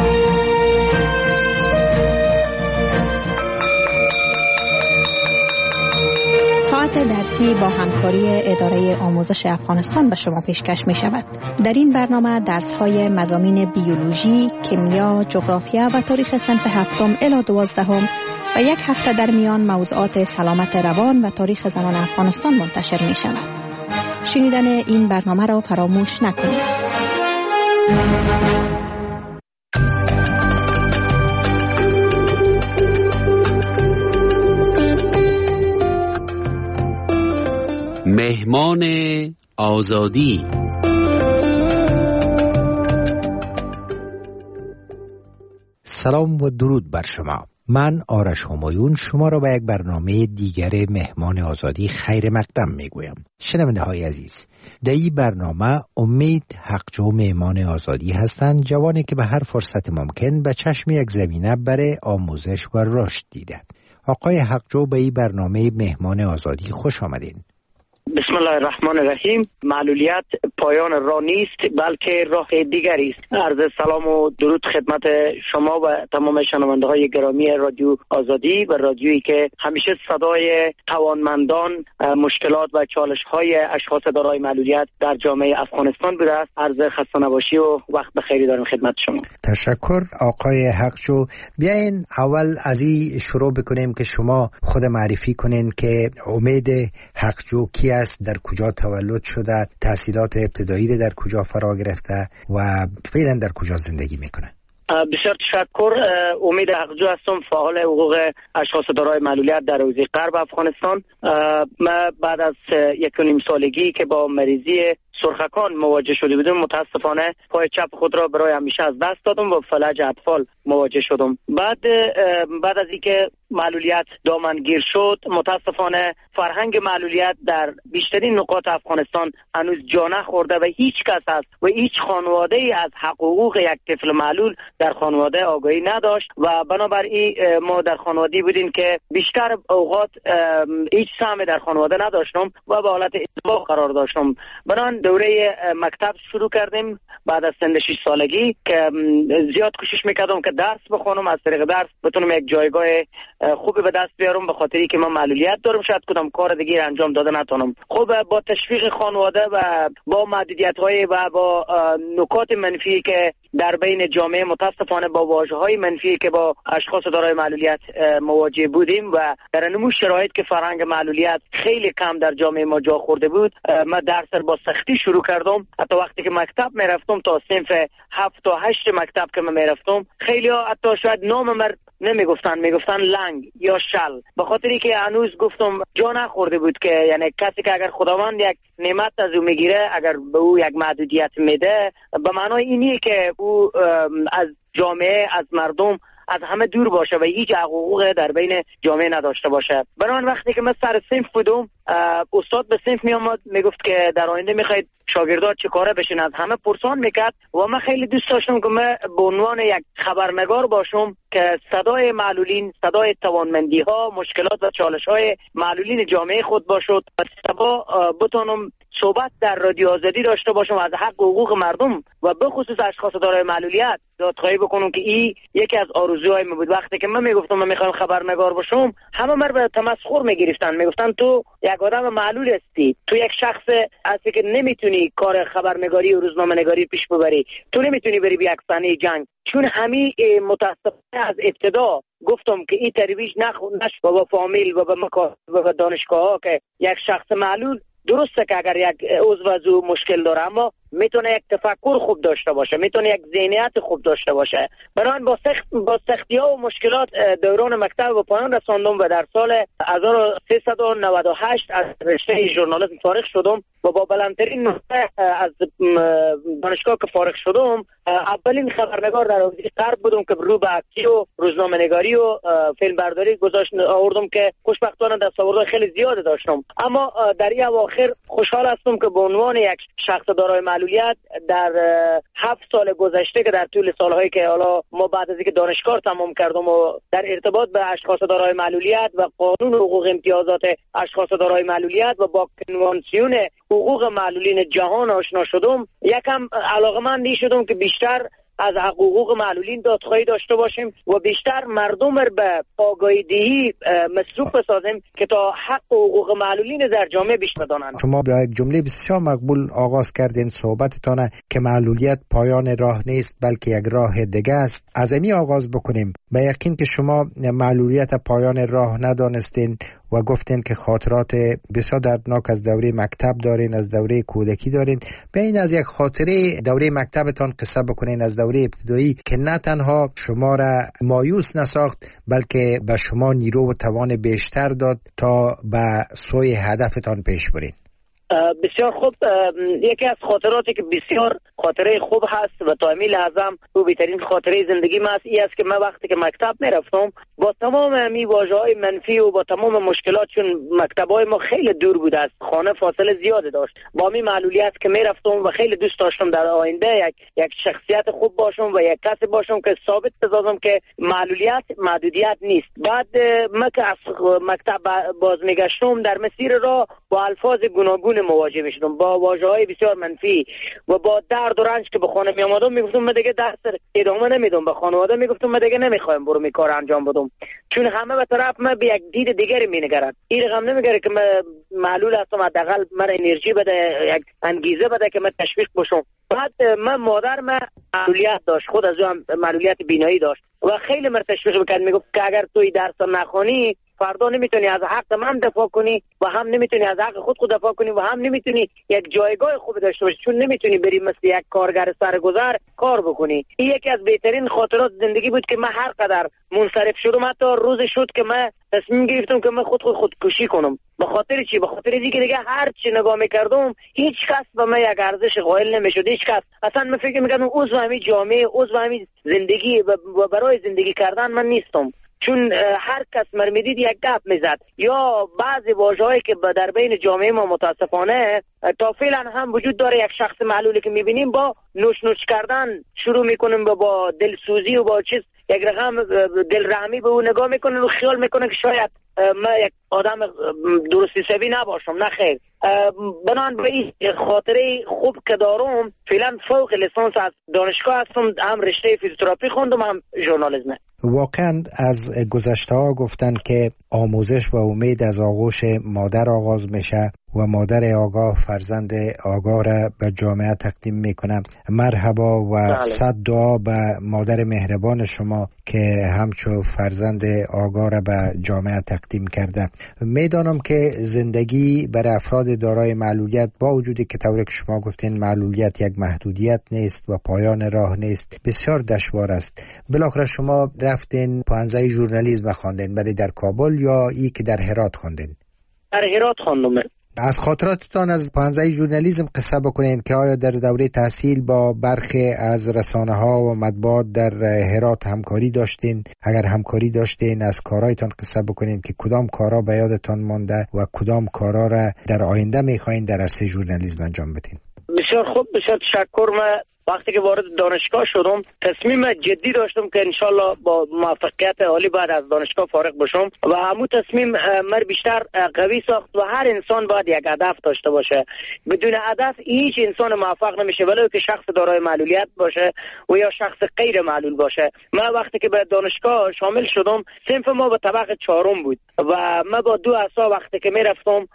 Speaker 4: ساعت درسی با همکاری اداره آموزش افغانستان به شما پیشکش می شود. در این برنامه درس‌های مضامین بیولوژی، کیمیا، جغرافیا و تاریخ صنف 7 الی 12 و یک هفته در میان موضوعات سلامت روان و تاریخ زنان افغانستان منتشر می شود. شنیدن این برنامه را فراموش نکنید.
Speaker 5: مهمان آزادی.
Speaker 6: سلام و درود بر شما. من آرش همایون شما را به یک برنامه دیگر مهمان آزادی خیر مقدم میگویم. شنونده های عزیز، در این برنامه امید حقجو مهمان آزادی هستند، جوانی که به هر فرصت ممکن به چشم یک زمینه برای آموزش و رشد دیدن. آقای حقجو به این برنامه مهمان آزادی خوش آمدین.
Speaker 7: بسم الله الرحمن الرحیم. معلولیت پایان راه نیست بلکه راه دیگری است. عرض سلام و درود خدمت شما و تمام شنونده های گرامی رادیو آزادی و رادیویی که همیشه صدای توانمندان، مشکلات و چالش های اشخاص دارای معلولیت در جامعه افغانستان بوده است. عرض خسته نباشی و وقت بخیری دارم خدمت شما.
Speaker 6: تشکر آقای حقجو. بیاین اول از این شروع بکنیم که شما خود معرفی کنین که امید حقجو کی است، در کجا تولد شده، تحصیلات ابتدایی در کجا فرا گرفته و فعلا در کجا زندگی میکنه.
Speaker 7: بسیار تشکر. امید حقجو هستم، فعال حقوق اشخاص دارای معلولیت در حوزه غرب افغانستان. من بعد از 1.5 سالگی که با مریضی سرخکان مواجه شده بودم. متاسفانه پای چپ خود را برای همیشه از دست دادم و فلج اطفال مواجه شدم. بعد از اینکه معلولیت دامنگیر شد، متاسفانه فرهنگ معلولیت در بیشترین نقاط افغانستان هنوز جا نخورده و هیچ کس هست و هیچ خانواده ای از حقوق یک طفل معلول در خانواده آگاهی نداشت و بنابراین ما در خانواده بودیم که بیشتر اوقات هیچ سهمی در خانواده نداشتم و به حالت ازدواج قرار داشتم. بنابراین دوره مکتب شروع کردیم بعد از سن 6 سالگی که زیاد کوشش میکردم که درس بخونم، از طریق درس بتونم یک جایگاه خوبی به دست بیارم، به خاطری که من معلولیت دارم، شاید کدام کار دیگه انجام داده نتونم. خب با تشویق خانواده و با محدودیت‌های و با نکات منفی که در بین جامعه، متاسفانه با واژه‌های منفی که با اشخاص دارای معلولیت مواجه بودیم و در نمو شرایط که فرهنگ معلولیت خیلی کم در جامعه ما جا خورده بود، من درس با سختی شروع کردم. حتی وقتی که مکتب میرفتم تا صنف 7 تا 8 مکتب که من میرفتم، خیلی ها حتی شاید نام من میگفتن لنگ یا شل، به خاطری که هنوز گفتم جا نخورده بود که یعنی کسی که اگر خداوند یک نعمت از او میگیره، اگر به او یک محدودیت میده، به معنای اینیه که او از جامعه، از مردم، از همه دور باشه و هیچ حقوق در بین جامعه نداشته باشه. بنابراین وقتی که من سر صنف بودم، استاد به صنف می آمد میگفت که در آینده میخواید شاگردات چه کاره بشین، از همه پرسان میکرد و من خیلی دوست داشتم که من به عنوان یک خبرنگار باشم که صدای معلولین، صدای توانمندی ها، مشکلات و چالش های معلولین جامعه خود باشد و بتونم صحبت در رادیو آزادی داشته باشم از حق و حقوق مردم و به خصوص اشخاص دارای معلولیت دادخواهی بکنم که این یکی از آرزوهای من بود. وقتی که من میگفتم من میخوام خبرنگار باشم، همه من به تمسخر میگرفتن، میگفتن تو یک آدم معلول هستی، تو یک شخص هستی که نمیتونی کار خبرنگاری و روزنامه‌نگاری پیش ببری، تو نمیتونی بری به یک صحنه جنگ. چون همین متاسفانه از ابتدا گفتم که این ترویج نشد و با فامیل و با دانشگاه ها که یک شخص معلول درسته که اگر یک عضو مشکل داره، اما میتونه یک تفکر خوب داشته باشه، میتونه یک ذهنیت خوب داشته باشه. بنابراین با سختی ها و مشکلات دوران مکتب به پایان رساندم و در سال 1398 از رشته ژورنالیسم فارغ شدم و با بلندترین نقطه از دانشگاه که فارغ شدم، اولین خبرنگار در حوزه غرب بودم که رو به عکسی و روزنامه‌نگاری و فیلم برداری آوردم که خوشبختانه دستاوردهای خیلی زیاد داشتم. اما در این اواخر خوشحال هستم که به عنوان یک شخص دارای معلولیت در 7 سال گذشته که در طول سالهایی که حالا ما بعد از اینکه دانشگاه تمام کردم و در ارتباط به اشخاص دارای معلولیت و قانون حقوق امتیازات اشخاص دارای معلولیت و با کنوانسیون حقوق معلولین جهان آشنا شدم، یکم علاقه‌مند شدم که بیشتر از حقوق معلولین دادخواهی داشته باشیم و بیشتر مردم به آگاهی دهی مصروف بسازیم که تا حق و حقوق معلولین در جامعه بیشتر بدانند.
Speaker 6: شما با یک جمله بسیار مقبول آغاز کردین صحبتتان که معلولیت پایان راه نیست بلکه یک راه دیگه است. از این آغاز بکنیم. به یقین که شما معلولیت پایان راه ندانستین و گفتین که خاطرات بسیار دردناک از دوره مکتب دارین، از دوره کودکی دارین. بیاین از یک خاطره دوره مکتبتان قصه بکنین، از دوره ابتدایی که نه تنها شما را مایوس نساخت بلکه به شما نیرو و توان بیشتر داد تا به سوی هدفتان پیش برین.
Speaker 7: بسیار خوب. یکی از خاطراتی که بسیار خاطره خوب هست و تا همین لحظه او بهترین خاطره زندگی من است، این است که من وقتی که مکتب میرفتم با تمام همین واژه‌های منفی و با تمام مشکلات، چون مکتب‌های ما خیلی دور بود از خانه، فاصله زیادی داشت، با همین معلولیت که میرفتم و خیلی دوست داشتم در آینده یک شخصیت خوب باشم و یک کسی باشم که ثابت بسازم که معلولیت محدودیت نیست. بعد من که از مکتب باز میگشتم، در مسیر راه با الفاظ گوناگون مواجه میشدم، با واژه‌های بسیار منفی و با درد و رنج که به خانه می اومدم میگفتم من دیگه درس ادامه نمیدم، به خانواده میگفتم من دیگه نمیخوایم برو می کار انجام بدم، چون همه به طرف من به یک دید دیگری مینگرن. این رقم نمیگره که من معلول هستم، حداقل من انرژی بده، یک انگیزه بده که من تشویق بشم. بعد من مادر من معلولیت داشت، خود از اون معلولیت بینایی داشت و خیلی مرا تشویق میکرد، میگفت که اگر توی درس نخونی فردا نمیتونی از حق من دفاع کنی و هم نمیتونی از حق خود دفاع کنی و هم نمیتونی یک جایگاه خوب داشته باشی، چون نمیتونی بری مثل یک کارگر سرگذر کار بکنی. این یکی از بهترین خاطرات زندگی بود که من هر قدر منصرف شدم، حتی روز شد که من تصمیم گرفتم که من خودکشی کنم. به خاطر چی؟ به خاطر اینکه دیگه هر چی نگاه میکردم هیچ کس به من یک ارزش قائل نمیشد. هیچ کس اصلا من فکر میکردم عضو همین جامعه، عضو همین زندگی و برای زندگی کردن من نیستم. چون هر کس میدید یک گپ میزد یا بعضی واژه‌هایی که در بین جامعه ما متاسفانه تا فعلا هم وجود داره. یک شخص معلولی که میبینیم با نوش کردن شروع میکنیم، با دلسوزی و با چیز یک رقم دلرحمی به اون نگاه میکنن و خیال میکنن که شاید من یک آدم درستی سوی نباشم. نه خیر. بنان به این خاطره خوب که دارم فعلا فوق لیسانس از دانشگاه هستم، هم رشته فیزیوتراپی خوندم هم ژورنالیسم.
Speaker 6: واقعا از گذشته ها گفتن که آموزش و امید از آغوش مادر آغاز میشه و مادر آگاه فرزند آگاه را به جامعه تقدیم میکنم. مرحبا و صد دعا به مادر مهربان شما که همچو فرزند آگاه را به جامعه تقدیم کرده. میدانم که زندگی برای افراد دارای معلولیت، با وجودی که طوری که شما گفتین معلولیت یک محدودیت نیست و پایان راه نیست، بسیار دشوار است. بالاخره شما رفتین پانزه ژورنالیسم خواندین، ولی در کابل یا ای که در هرات خواندین؟
Speaker 7: در هرات خواندم.
Speaker 6: از خاطراتتان از پانزه ژورنالیسم قصه بکنین که آیا در دوره تحصیل با برخی از رسانه ها و مطبوعات در هرات همکاری داشتین؟ اگر همکاری داشتین از کارهایتان قصه بکنین که کدام کارها به یادتان مانده و کدام کارها را در آینده میخواین در عرصه ژورنالیسم انجام بدین؟
Speaker 7: بسیار خوب، بسیار تشکر. من وقتی که وارد دانشگاه شدم تصمیم جدی داشتم که انشالله با موفقیت عالی بعد از دانشگاه فارغ بشم و همون تصمیم من بیشتر قوی ساخت و هر انسان باید یک هدف داشته باشه. بدون هدف هیچ انسان موفق نمیشه، ولو که شخص دارای معلولیت باشه و یا شخص غیر معلول باشه. من وقتی که به دانشگاه شامل شدم صنف ما به طبقه 4 بود و من با 2 عصا وقتی که میرفتم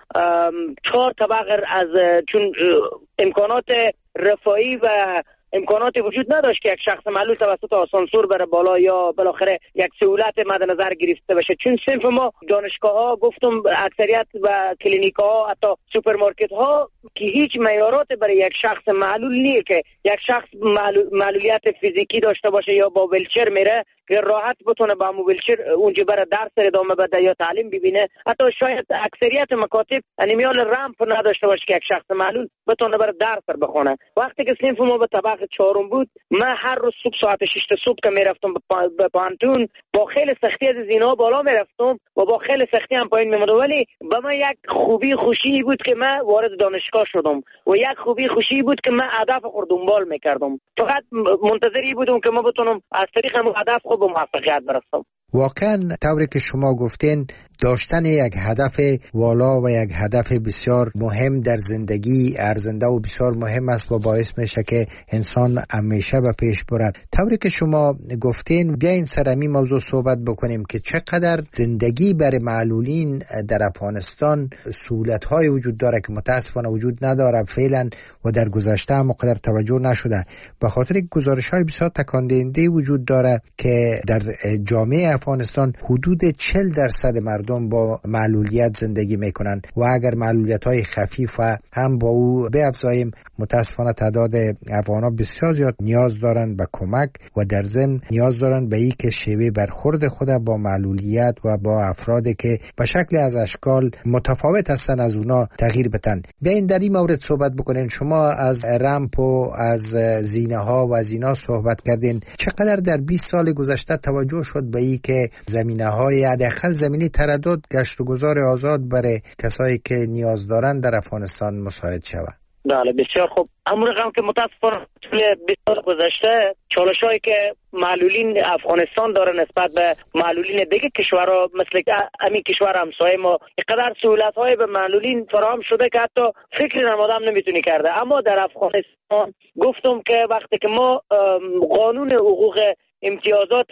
Speaker 7: 4 طبقه از چون امکانات رفاهی و امکاناتی وجود نداشت که یک شخص معلول توسط آسانسور بره بالا یا بالاخره یک سهولت مد نظر گرفته بشه. چون صنف ما دانشگاه ها گفتم اکثریت و کلینیک ها حتی سوپرمارکت ها که هیچ معیارات برای یک شخص معلول نیست که یک شخص معلولیت فیزیکی داشته باشه یا با ویلچر میره که راحت بتونه با ویلچر اونجا بره درس ادامه بده یا تعلیم ببینه. حتی شاید اکثریت مکاتب انیمیال رمپ نداشته باشه که یک شخص معلول بتونه بره درس بخونه. وقتی که صنف ما به طبقه 4 بود، من هر روز صبح ساعت 6 صبح که میرفتم به پانتون با خیلی سختی از زینا بالا میرفتم و با خیلی سختی هم پایین میمدم، ولی به من یک خوبی خوشی بود که من وارد دانشگاه شدم و یک خوبی خوشی بود که من هدف خود دنبال میکردم. فقط منتظری بودم که من بتونم از طریق همون هدف خود به موفقیت برسم.
Speaker 6: واقعا طوری که شما گفتین داشتن یک هدف والا و یک هدف بسیار مهم در زندگی ارزنده و بسیار مهم است و باعث میشه که انسان همیشه به پیش برد. طوری که شما گفتین بیاین سر همین موضوع صحبت بکنیم که چقدر زندگی برای معلولین در افغانستان سهولت‌های وجود داره که متاسفانه وجود نداره فعلا و در گذشته هم قدر توجه نشده. به خاطر گزارش‌های بسیار تکان دهنده وجود داره که در جامعه افغانستان حدود 40% مردم با معلولیت زندگی میکنن و اگر معلولیت‌های خفیف هم با او بیفزاییم متاسفانه تعداد افغان‌ها بسیار زیاد نیاز دارن به کمک و در ضمن نیاز دارن به این که شیوه برخورد خود با معلولیت و با افرادی که به شکل از اشکال متفاوت هستن از اونا تغییر بدن. بیاین در این مورد صحبت بکنین. شما از رمپ و از زینه ها و از اینا صحبت کردین. چقدر در 20 سال گذشته توجه شد به این که زمینه های حداقل زمینی تردد گشت و گذار آزاد برای کسایی که نیاز دارن در افغانستان مساعد شود؟
Speaker 7: بله بسیار خوب. اما رقم که متاسفانه طول 20 سال گذشته چالش‌هایی که معلولین افغانستان داره نسبت به معلولین دیگه کشورها مثل همین کشور همسایه ما اینقدر سهولت‌های به معلولین فراهم شده که حتی فکر آدم نمیتونی کرده. اما در افغانستان گفتم که وقتی که ما قانون حقوق امتیازات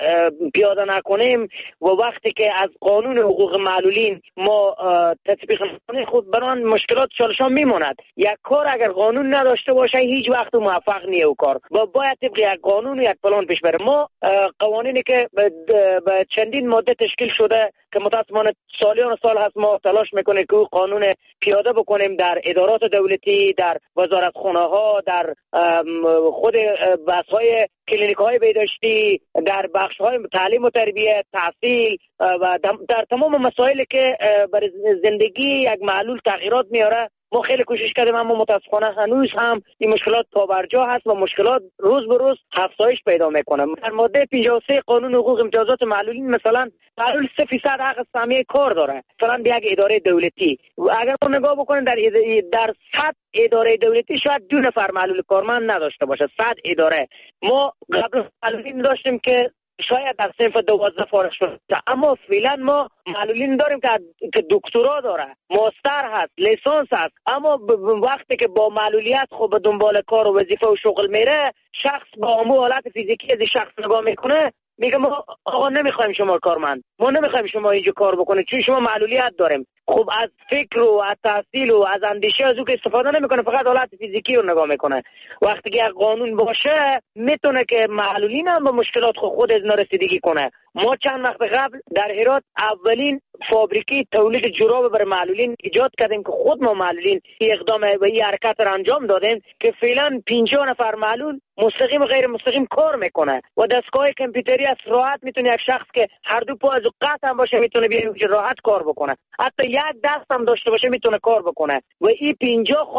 Speaker 7: پیاده نکنیم و وقتی که از قانون حقوق معلولین ما تطبیق نکنیم خود بران مشکلات چالشان میموند. یک کار اگر قانون نداشته باشه هیچ وقت موفق نیه. و کار باید طبق یک قانون و یک پلان پیش بره. ما قوانینی که به چندین ماده تشکیل شده که متاسفانه سالیان سال هست ما تلاش میکنیم که قانون پیاده بکنیم در ادارات دولتی، در وزارتخانه ها، در خود بحث‌های کلینیک‌های بهداشتی، در بخش‌های تعلیم و تربیت، تحصیل و در تمام مسائلی که برای زندگی یک معلول تغییرات میاره ما خیلی کوشش کردیم، اما متاسفانه هنوز هم این مشکلات پابرجا هست و مشکلات روز به روز افزایش پیدا میکنه. در ماده 53 قانون حقوق امتیازات معلولین مثلا معلول 3% حق سهمیه کار داره مثلا به یک اداره دولتی. اگر ما نگاه بکنیم در 100 اداره دولتی شاید 2 نفر معلول کارمند نداشته باشه. 100 اداره ما قبل معلولین داشتیم که شاید در صنف 12 فارغ شده، اما فعلا ما معلولین داریم که دکترا داره، ماستر هست، لیسانس هست، اما وقتی که با معلولیت خب به دنبال کار و وظیفه و شغل میره، شخص با همون حالت فیزیکی از شخص نگاه میکنه، میگه ما آقا نمیخوایم شما کارمند، ما نمیخوایم شما اینجا کار بکنید چون شما معلولیت داریم. خب از فکر و از تحصیل و از اندیشه از او که استفاده نمیکنه، فقط حالت فیزیکی رو نگاه میکنه. وقتی که قانون باشه میتونه که معلولین هم به مشکلات خود از رسیدگی کنه. ما چند وقت قبل در هرات اولین فابریکی تولید جوراب برای معلولین ایجاد کردیم که خود ما معلولین اقدام و این حرکت را انجام دادیم که فعلا 50 نفر معلول مستقیم و غیر مستقیم کار میکنه و دستگاه کامپیوتری از راحت میتونه یک شخص که هر دو پا از قطع هم باشه میتونه بیاد راحت کار بکنه، حتی یک دست هم داشته باشه میتونه کار بکنه و این 50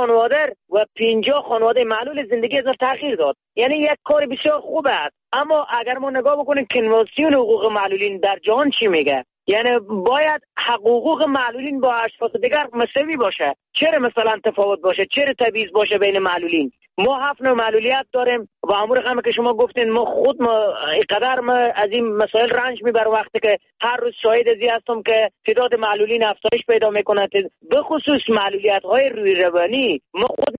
Speaker 7: خانواده معلول زندگی از تغییر داد. یعنی یک کار بسیار خوبه است. اما اگر ما نگاه بکنیم کنوانسیون حقوق معلولین در جهان چی میگه، یعنی باید حقوق معلولین با اشخاص دیگر مساوی باشه. چرا مثلا تفاوت باشه؟ چرا تبعیض باشه بین معلولین؟ ما 7 نوع معلولیت داریم و امور هم که شما گفتین ما اینقدر از این مسائل رنج میبرم وقتی که هر روز شاهد ازی هستم که تعداد معلولین افزایش پیدا میکنه، به خصوص معلولیت های روی روانی. ما خود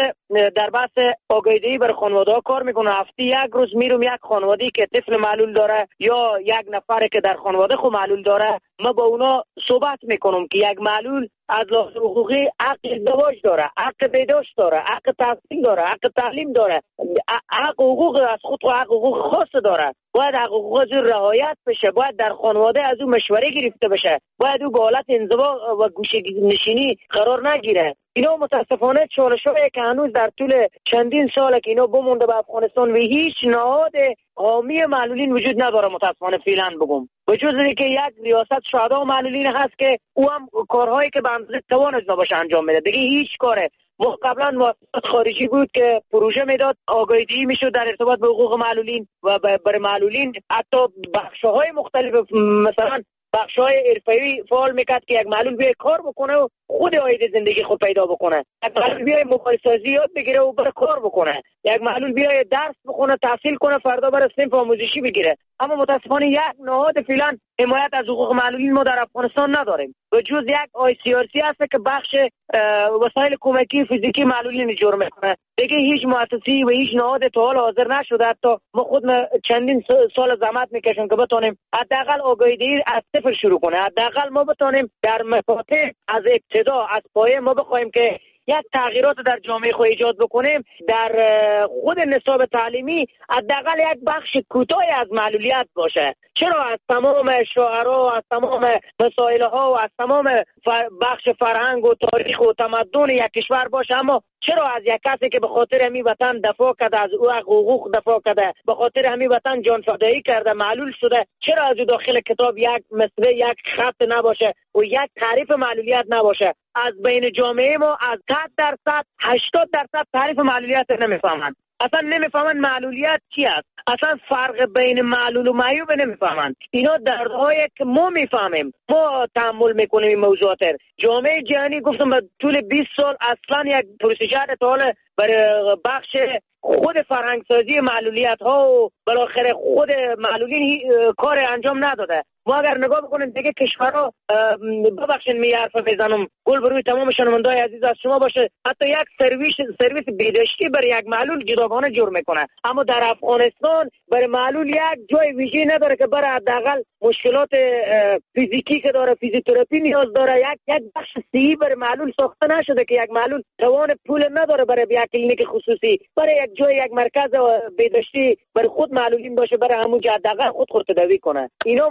Speaker 7: در بحث آگاهی برای خانواده ها کار میکنم. هفته یک روز میرم یک خانواده‌ای که طفل معلول داره یا یک نفر که در خانواده خود معلول داره، ما با اونا صحبت میکنم که یک معلول از لحاظ حقوقی حق ازدواج داره، حق بهداشت داره، حق تحصیل داره، حق تعلیم داره، حق حقوق از خود و حق حقوق خاص داره. باید حق حقوق از رعایت بشه، باید در خانواده از او مشوره گرفته بشه، باید او به حالت انزوا و گوشه نشینی قرار نگیره. اینا متاسفانه چالش‌هایی که هنوز در طول چندین ساله که اینا بمونده به افغانستان و هیچ نهاد حامی معلولین وجود نداره. متاسفانه فعلا بگم به جز اینکه یک ریاست شهدا معلولین هست که او هم کارهایی که به اندازه توانش نباشه انجام میده، دیگه هیچ کاره. ما قبلا مؤسسات خارجی بود که پروژه میداد آگاهی میشد در ارتباط به حقوق معلولین و برای معلولین حتی بخش‌های مختلف مثلا بخش‌های حرفه‌ای فعال میکرد که یک معلول بیای کار بکنه و خود عاید زندگی خود پیدا بکنه، یک معلول بیای موبایل سازی یاد بگیره و بره کار بکنه، یک معلول بیای درس بخونه تحصیل کنه فردا بره صنف آموزشی بگیره. اما متاسفانه یک نهاد فعلا حمایت از حقوق معلولین ما در افغانستان نداریم. به جز یک ICRC هست که بخش وسایل کمکی فیزیکی معلولین جور میکنه، دیگه هیچ مؤسسه‌ای و هیچ نهاد تا حال حاضر نشده. حتی ما خود چندین سال زحمت میکشیم که بتونیم حداقل آگاهی از صفر شروع کنه، حداقل ما بتونیم در مکاتب از ابتدا از پایه ما بخوایم که یک تغییرات در جامعه خود ایجاد بکنیم. در خود نصاب تعلیمی حداقل یک بخش کوتاهی از معلولیت باشه. چرا از تمام شعرا، از تمام مسائل ها و از تمام بخش فرهنگ و تاریخ و تمدن یک کشور باشه، اما چرا از یک کسی که به خاطر همین وطن دفاع کرده، از او حقوق دفاع کرده، به خاطر همین وطن جان فدایی کرده، معلول شده، چرا از او داخل کتاب یک مثل یک خط نباشه و یک تعریف معلولیت نباشه؟ از بین جامعه ما از 100% 80% تعریف معلولیت نمیفهمند. اصلا نمیفهمن معلولیت چی است، اصلا فرق بین معلول و معیوب نمیفهمن. اینا دردهایی که ما میفهمیم، ما تحمل میکنیم این موضوعات. جامعه جهانی گفتم به طول 20 سال اصلا یک پروسیجر تا برای بخش خود فرهنگسازی معلولیت ها و بالاخره خود معلولین کار انجام نداده. ما اگر نگاه بکنیم دیگه کشورها، ببخشید می حرف بزنم گل بروی تمام شنونده‌های عزیز از شما باشه، حتی یک سرویس بهداشتی برای یک معلول جداگانه جور میکنه، اما در افغانستان برای معلول یک جای ویژه نداره که برای حداقل مشکلات فیزیکی که داره، فیزیوتراپی نیاز داره. یک بخش صحی برای معلول ساخته نشده که یک معلول توان پول نداره برای یک کلینیک خصوصی، برای یک جای یک مرکز بهداشتی برای خود معلولین باشه، برای همون حداقل خود تداوی کنه. اینا مشکلاتی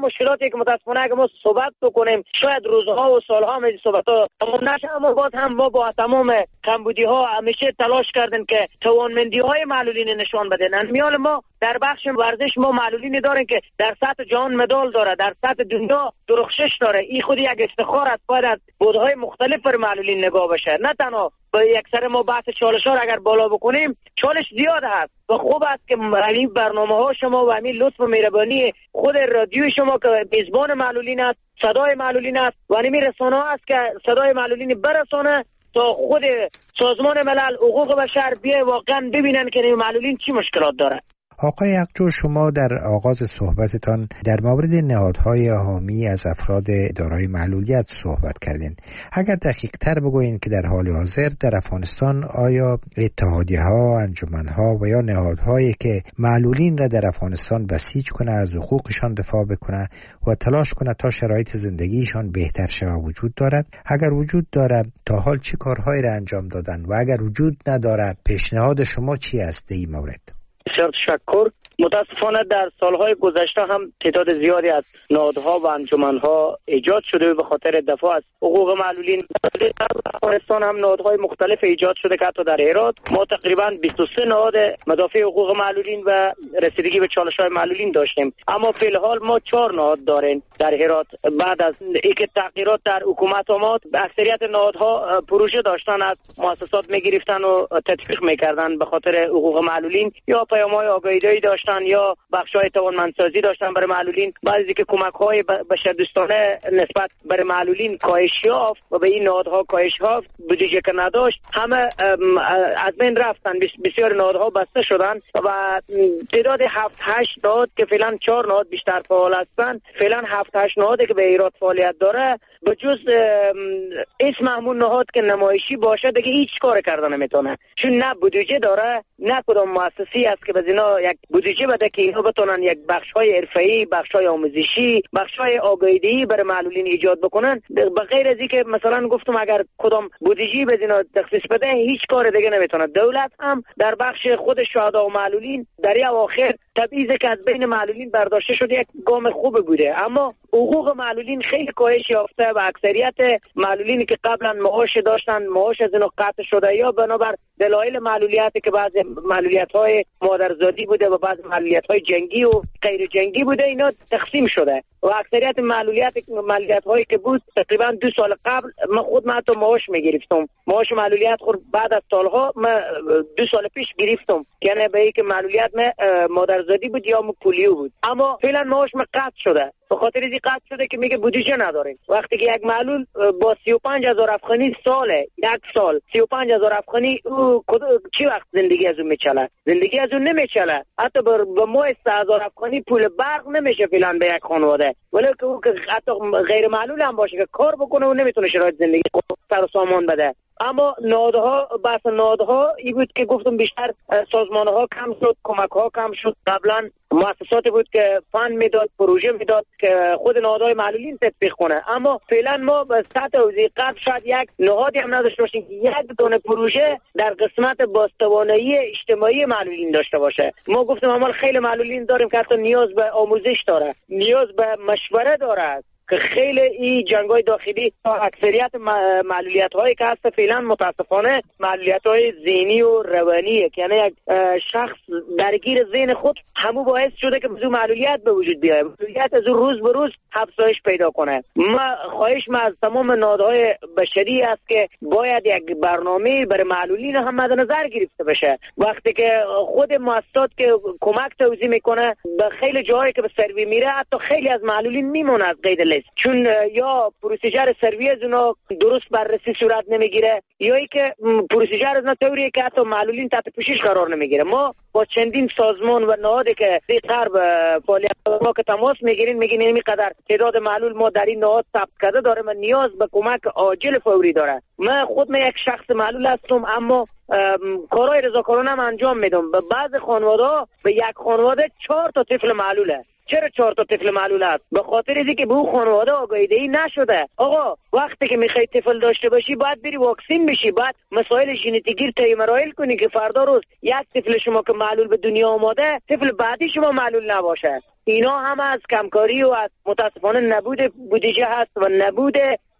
Speaker 7: که متاسفانه اگه ما صحبت بکنیم شاید روزها و سالها این صحبت‌ها تمام نشه، اما باز هم ما با تمام کمبودی‌ها همیشه تلاش کردیم که توانمندی‌های معلولین نشان بدن. میال ما در بخش ورزش ما معلولینی داریم که در سطح جهان مدال داره، در سطح دنیا درخشش داره. این خود یک افتخار است، باید از بودهای مختلف بر معلولین نگاه بشه. نه تنها با یکسر ما بحث چالش‌ها اگر بالا بکنیم چالش زیاد هست و خوب است که این برنامه‌ها شما و همین لطف و مهربانی خود رادیو شما که میزبان معلولین است، صدای معلولین است و همین رسانه‌ها است که صدای معلولین برسانه تا خود سازمان ملل حقوق بشر بیه واقعا ببینن که این معلولین چی مشکلات داره.
Speaker 6: آقای یکجور، شما در آغاز صحبتتان در مورد نهادهای حامی از افراد دارای معلولیت صحبت کردین. اگر دقیق‌تر بگویین که در حال حاضر در افغانستان آیا اتحادیه‌ها، انجمن‌ها و یا نهادهایی که معلولین را در افغانستان بسیج کنه، از حقوقشان دفاع بکنه و تلاش کنه تا شرایط زندگیشان بهتر شود وجود دارد؟ اگر وجود دارد تا حال چه کارهایی را انجام دادن و اگر وجود ندارد پیشنهاد شما چی است در این مورد؟
Speaker 7: بسیار تشکر. متاسفانه در سالهای گذشته هم تعداد زیادی از نهادها و انجمنها ایجاد شده به خاطر دفاع از حقوق معلولین. در افغانستان هم نهادهای مختلف ایجاد شده که حتی در هرات ما تقریبا 23 نهاد مدافع حقوق معلولین و رسیدگی به چالش‌های معلولین داشتیم. اما فی الحال ما 4 نهاد داریم در هرات. بعد از اینکه تغییرات در حکومت آمد، اکثریت نهادها پروژه داشتن، از مؤسسات می‌گرفتن و تطبیق می‌کردن به خاطر حقوق معلولین، یا پیام‌های آگاهی‌دهی داشتن یا بخش‌های توانمندسازی داشتن برای معلولین. بعضی که کمک‌های بشردوستانه نسبت برای معلولین کاهش یافت و به این نهادها کاهش یافت، بودجه که نداشت همه از بین رفتن. بسیار نهادها بسته شدن و تعداد 7-8 نهاد که فعلا 4 نهاد بیشتر فعال هستن، فعلا 7-8 نهادی که به ایراد فعالیت داره، به جز اسم همون نهاد که نمایشی باشه دیگه هیچ کار کردن نمیتونه، چون نه بودجه داره نه کدام مؤسسه‌ای است که بزینا یک بودجه بده که اینا بتونن یک بخش‌های حرفه‌ای، بخش‌های آموزشی، بخش‌های آگاهی‌دهی برای معلولین ایجاد بکنن. به غیر از اینکه مثلا گفتم اگر کدام بودجه بزینا تخصیص بده هیچ کار دیگه نمیتونه. دولت هم در بخش خود شهدا و معلولین در اواخر تبعیض که از بین معلولین برداشته شده یک گام خوب بوده، اما حقوق معلولین خیلی کاهش یافته و اکثریت معلولینی که قبلا معاش داشتن معاش از اینو قطع شده یا بنابر دلایل معلولیتی که بعضی معلولیت‌های مادرزادی بوده و بعضی معلولیت‌های جنگی و غیر جنگی بوده، اینا تقسیم شده و اکثریت معلولیت‌هایی که بود تقریبا 2 سال قبل من حتی معاش می‌گرفتم. معاش معلولیت خود بعد از سالها من 2 سال پیش گرفتم، یعنی به اینکه معلولیت مادرزادی بود یا پولیو بود، اما فعلا معاش قطع شده. به خاطر اینکه قطع شده که میگه بودجه نداریم. وقتی که یک معلول با 35,000 افغانی ساله، یک سال 35,000 افغانی او چی وقت زندگی از اون میچله؟ زندگی از اون نمیچله. حتی به ماه 3,000 افغانی پول برق نمیشه فعلا به یک خانواده. ولی که او که حتی غیر معلول هم باشه که کار بکنه و نمیتونه شرایط زندگی سر و سامان بده. اما نهادها بحث نهادها این بود که گفتم بیشتر سازمانها کم شد، کمک‌ها کم شد. قبلا مؤسساتی بود که فند میداد، پروژه میداد که خود نهادهای معلولین تطبیق کنه، اما فعلا ما به سطح حوزه قبل شاید یک نهادی هم نداشته باشیم که یک دونه پروژه در قسمت بازتوانایی اجتماعی معلولین داشته باشه. ما گفتم عمل خیلی معلولین داریم که حتی نیاز به آموزش داره، نیاز به مشوره داره که خیلی این جنگ‌های داخلی اکثریت معلولیت‌هایی که هست فعلا متاسفانه معلولیت‌های ذهنی و روانیه، یعنی یک شخص درگیر ذهن خود همو باعث شده که موضوع معلولیت به وجود بیاد. معلولیت از روز به روز افزایش پیدا کنه. خواهش از تمام نهادهای بشری است که باید یک برنامه برای معلولین هم مد نظر گرفته بشه. وقتی که خود مؤسسات که کمک توزیع میکنه به خیلی جاهایی که به سروی میره، حتی خیلی از معلولین میمونه از قید، چون یا پروسیجر سروی از اونا درست بررسی صورت نمیگیره یا ای که پروسیجر از اونا طوریه که حتی معلولین تحت پوشش قرار نمیگیره. ما با چندین سازمان و نهادی که در غرب فعالیت ما که تماس میگیرین میگین اینقدر تعداد معلول ما در این نهاد ثبت کرده داره و نیاز به کمک عاجل فوری داره. من خود یک شخص معلول هستم، اما کارهای رضاکارانه هم انجام میدم. به بعض خانواده به یک خانواده 4 تا طفل معلوله. چرا 4 تا طفل معلول است؟ به خاطر اینکه به اون خانواده آگاهی دهی نشده. آقا وقتی که میخوای طفل داشته باشی باید بری واکسین بشی، باید مسائل ژنتیکی طی مراحل کنی که فردا روز یک طفل شما که معلول به دنیا آماده، طفل بعدی شما معلول نباشه. اینا هم از کمکاری و از متاسفانه نبود بودجه هست و نبود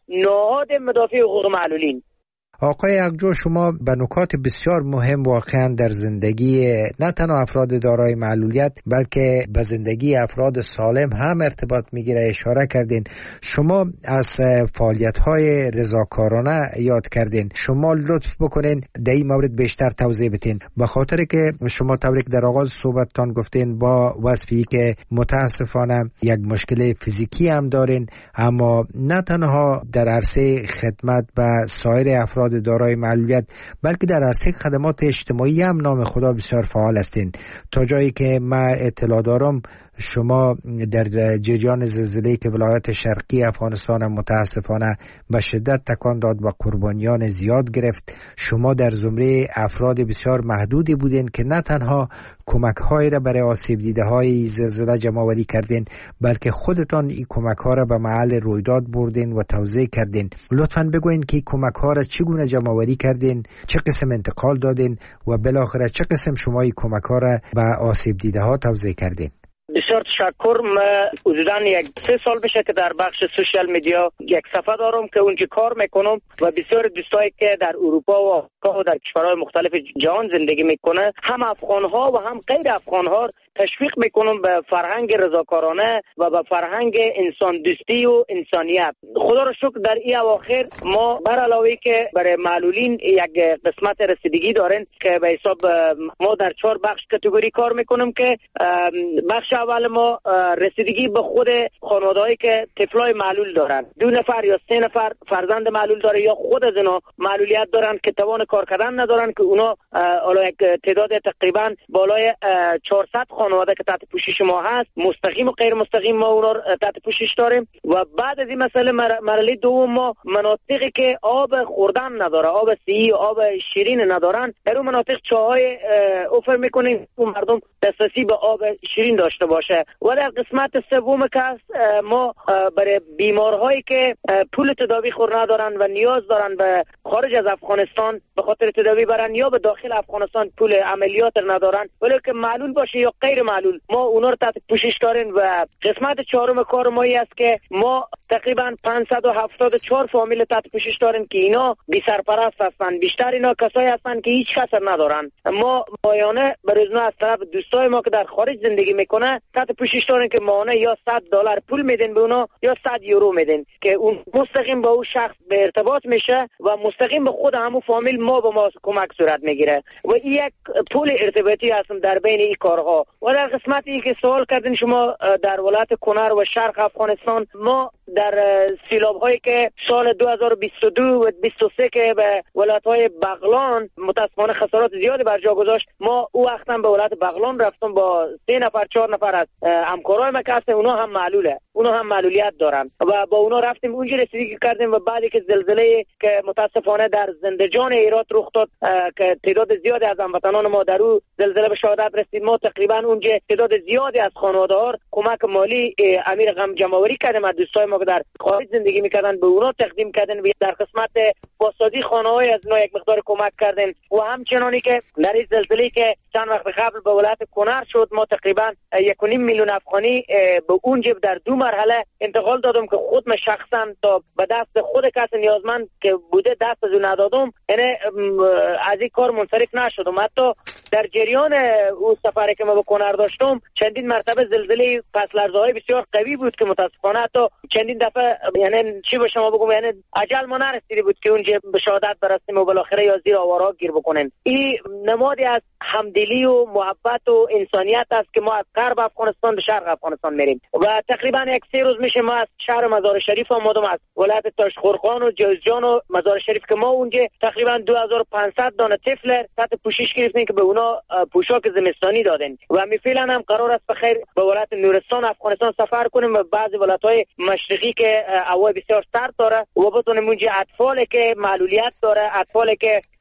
Speaker 7: نهاد مدافع حقوق معلولین.
Speaker 6: آقای یکجا، شما به نکات بسیار مهم واقعا در زندگی نه تنها افراد دارای معلولیت بلکه به زندگی افراد سالم هم ارتباط میگیره اشاره کردین. شما از فعالیت‌های رضاکارانه یاد کردین. شما لطف بکنین در این مورد بیشتر توضیح بدین، به خاطر که شما طوری که در آغاز صحبتتان گفتین با وصفی که متاسفانه یک مشکل فیزیکی هم دارین، اما نه تنها در عرصه خدمت به سایر افراد دارای معلولیت بلکه در عرصه خدمات اجتماعی هم نام خدا بسیار فعال هستین. تا جایی که من اطلاع دارم شما در جریان زلزله‌ای که ولایت شرقی افغانستان متاسفانه به شدت تکان داد و قربانیان زیاد گرفت، شما در زمره افراد بسیار محدودی بودین که نه تنها کمک‌هایی را برای آسیب دیده‌های زلزله جمع‌آوری کردین بلکه خودتان این کمک‌ها را به محل رویداد بردین و توزیع کردین. لطفاً بگوین که این کمک‌ها را چگونه جمع‌آوری کردین، چه قسم انتقال دادین و بالاخره چه قسم شما این کمک‌ها را به آسیب دیده‌ها توزیع کردین.
Speaker 7: بسیار تشکر. من حدوداً 3 سال بشه که در بخش سوشال میدیا یک صفحه دارم که اونجا کار میکنم و بسیار دوستایی که در اروپا و آمریکا و در کشورهای مختلف جهان زندگی میکنه، هم افغان‌ها و هم غیر افغان‌ها تشویق میکنم به فرهنگ رضاکارانه و به فرهنگ انسان دوستی و انسانیت. خدا را شکر در این اواخر ما بر علاوه که برای معلولین یک قسمت رسیدگی دارن که به حساب ما در 4 بخش کاتگوری کار میکنم که بخش اول ما رسیدگی به خود خانواده‌ای که طفلای معلول دارن، 2 نفر یا 3 نفر فرزند معلول داره یا خود از اینا معلولیت دارن که توان کار کردن ندارن، که اونا حالا یک تعداد تقریبا بالای 400 خانواده که تحت پوشش ما هست، مستقیم و غیر مستقیم ما اونا تحت پوشش داریم. و بعد از این مسئله مرحله دوم ما مناطقی که آب خوردن نداره، آب سیی، آب شیرین ندارن، در اون مناطق چاهای اوفر میکنیم و مردم دسترسی به آب شیرین داشته باشه. و در قسمت سوم که ما برای بیمارهایی که پول تداوی خور ندارن و نیاز دارن به خارج از افغانستان به خاطر تداوی برن یا به داخل افغانستان پول عملیات ندارن ولی که معلول باشه یا غیر معلول، ما اونا رو تحت پوشش داریم. و قسمت چهارم کار ما است که ما تقریبا 574 فامیل تحت پوشش داریم که اینا بی سرپرست هستن. بیشتر اینا کسایی هستن که هیچ کس ندارن. ما ماهانه برای از طرف دوستای ما که در خارج زندگی میکنه تحت پوشش داریم که ماهانه یا $100 پول میدن به اونا یا 100 یورو میدن که اون مستقیم با اون شخص به ارتباط میشه و مستقیم به خود همون فامیل ما به ما کمک صورت میگیره و این یک پول ارتباطی هستم در بین این کارها. و در قسمتی که سوال کردین شما در ولایت کنر و شرق افغانستان، ما در سیلاب هایی که سال 2022 و 23 که به ولایت های بغلان متاسفانه خسارات زیادی بر جا گذاشت، ما او وقتا به ولایت بغلان رفتم با 3 نفر 4 نفر از همکارای ما که هستن، اونا هم معلوله، اونا هم معلولیت دارن و با اونا رفتیم اونجا رسیدگی کردیم. و بعدی که زلزله که متاسفانه در زندجان هرات رخ داد که تعداد زیادی از هموطنان ما در اون زلزله به شهادت رسید، ما تقریبا اونجا تعداد زیادی از خانواده‌ها کمک مالی امیر غم جمع‌آوری کردیم از دوستای ما که در خارج زندگی میکردن، به اونا تقدیم کردن و در قسمت بازسازی خانه‌های از اینا یک مقدار کمک کردن. و همچنانی که در این زلزله‌ای که چند وقت قبل به ولایت کنر شد، ما تقریبا 1.5 میلیون افغانی به اونجا در 2 مرحله انتقال دادم که خود من شخصا تا به دست خود کس نیازمند که بوده دست از اون ندادم، یعنی از این کار منصرف نشدم. حتی در جریان اون سفری که ما به کنر داشتم چندین مرتبه زلزله پس لرزه‌های بسیار قوی بود که متاسفانه حتی چندین دفعه یعنی چی به شما بگم، یعنی اجل ما نرسیده بود که اونجا به شهادت برسیم و بالاخره یا زیر آوارها گیر بکنن. این نمادی از همدلی و محبت و انسانیت است که ما از غرب افغانستان به شرق افغانستان میریم. و تقریبا 1-3 روز میشه ما از شهر مزار شریف آمدم، از ولایت تاشخورخان و جوزجان و مزار شریف که ما اونجا تقریبا 2500 دانه طفل تحت پوشش گرفتیم که به اونا پوشاک زمستانی دادن. و می فعلا هم قرار است بخیر به ولایت نورستان افغانستان سفر کنیم و بعضی ولایت‌های مشرقی که هوا بسیار سرد داره و بتونیم اونجا اطفالی که معلولیت داره، اطفالی که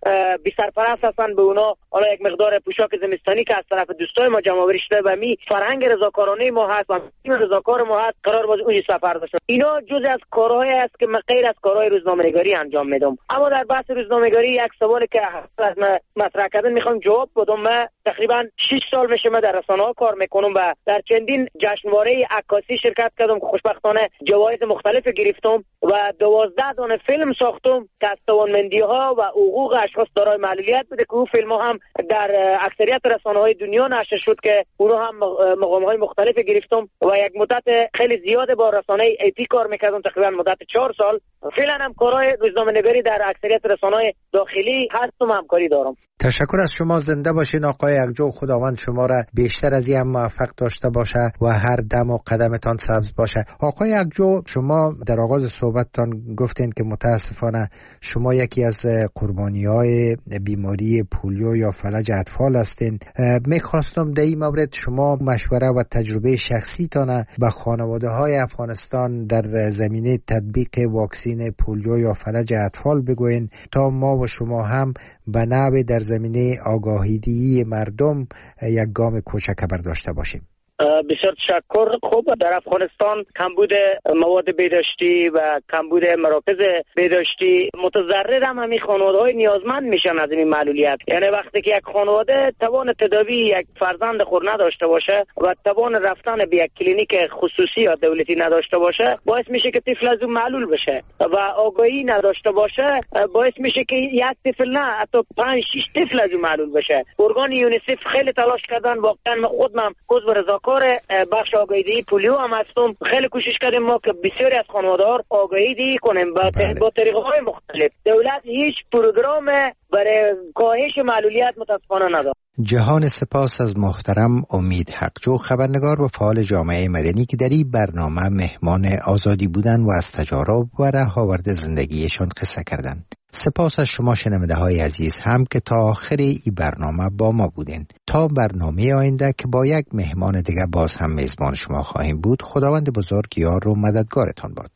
Speaker 7: بی سرپرست هستن، به اونا حالا یک مقدار پوشاک زمستانی که از طرف دوستای ما جمع آوری شده و می فرهنگ رضاکارانه ما هست و تیم رضاکار ما هست، قرار باز اونجا سفر داشتن. اینا جزء از کارهایی است که من غیر از کارهای روزنامه‌نگاری انجام میدم. اما در بحث روزنامه‌نگاری یک سوالی که از من مطرح کردن میخوام جواب بدم. من تقریبا 6 سال میشه من در رسانه‌ها کار میکنم و در چندین جشنواره عکاسی شرکت کردم که خوشبختانه جوایز مختلف گرفتم و 12 دانه فیلم ساختم که از توانمندی‌ها و حقوق اشخاص دارای معلولیت بوده که اون فیلم‌ها هم در اکثریت رسانه‌های دنیا نشر شد که اونها هم مقام‌های مختلف گرفتم و یک مدت خیلی زیاد با رسانه ایپی کار میکردم، تقریبا مدت 4 سال. فعلا هم کارهای روزنامه‌نگاری در اکثریت رسانه‌های داخلی هستم، همکاری دارم.
Speaker 6: تشکر از شما. زنده باشین آقای اکجو. خداوند شما را بیشتر از این موفق داشته باشه و هر دم و قدمتان سبز باشه. آقای اکجو، شما در آغاز صحبتتان گفتین که متاسفانه شما یکی از قربانی‌های بیماری پولیو یا فلج اطفال هستین. میخواستم در این مورد شما مشوره و تجربه شخصی تان به خانواده‌های افغانستان در زمینه تطبیق واکسین پولیو یا فلج اطفال بگوین تا ما و شما هم به نحو در زمینه آگاهی‌دهی مردم یک گام کوچک برداشته باشیم.
Speaker 7: بسیار تشکر. خوب، در افغانستان کمبود مواد بهداشتی و کمبود مراکز بهداشتی متضرر هم همین خانواده‌های نیازمند میشن از این معلولیت. یعنی وقتی که یک خانواده توان تداوی یک فرزند خود نداشته باشه و توان رفتن به یک کلینیک خصوصی یا دولتی نداشته باشه، باعث میشه که طفل از اون معلول بشه و آگاهی نداشته باشه، باعث میشه که یک طفل نه حتی 5-6 طفل از اون معلول بشه. ارگان یونیسف خیلی تلاش کردن، واقعا من خودم عضو رضاکار بخش آگاهی‌دهی پولیو هم هستم. خیلی کوشش کردیم ما که بسیاری از خانواده‌ها آگاهی‌دهی کنیم با طریقه‌های مختلف. دولت هیچ پروگرام برای کاهش معلولیت متاسفانه نداره.
Speaker 6: جهان سپاس از محترم امید حقجو، خبرنگار و فعال جامعه مدنی که در این برنامه مهمان آزادی بودن و از تجارب و رهاورد زندگیشان قصه کردند. سپاس از شما شنونده های عزیز هم که تا آخر این برنامه با ما بودین. تا برنامه آینده که با یک مهمان دیگه باز هم میزبان شما خواهیم بود، خداوند بزرگ یار و مددگارتان باد.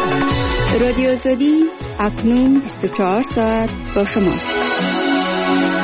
Speaker 4: رادیو آزادی اکنون 24 ساعت با شماست.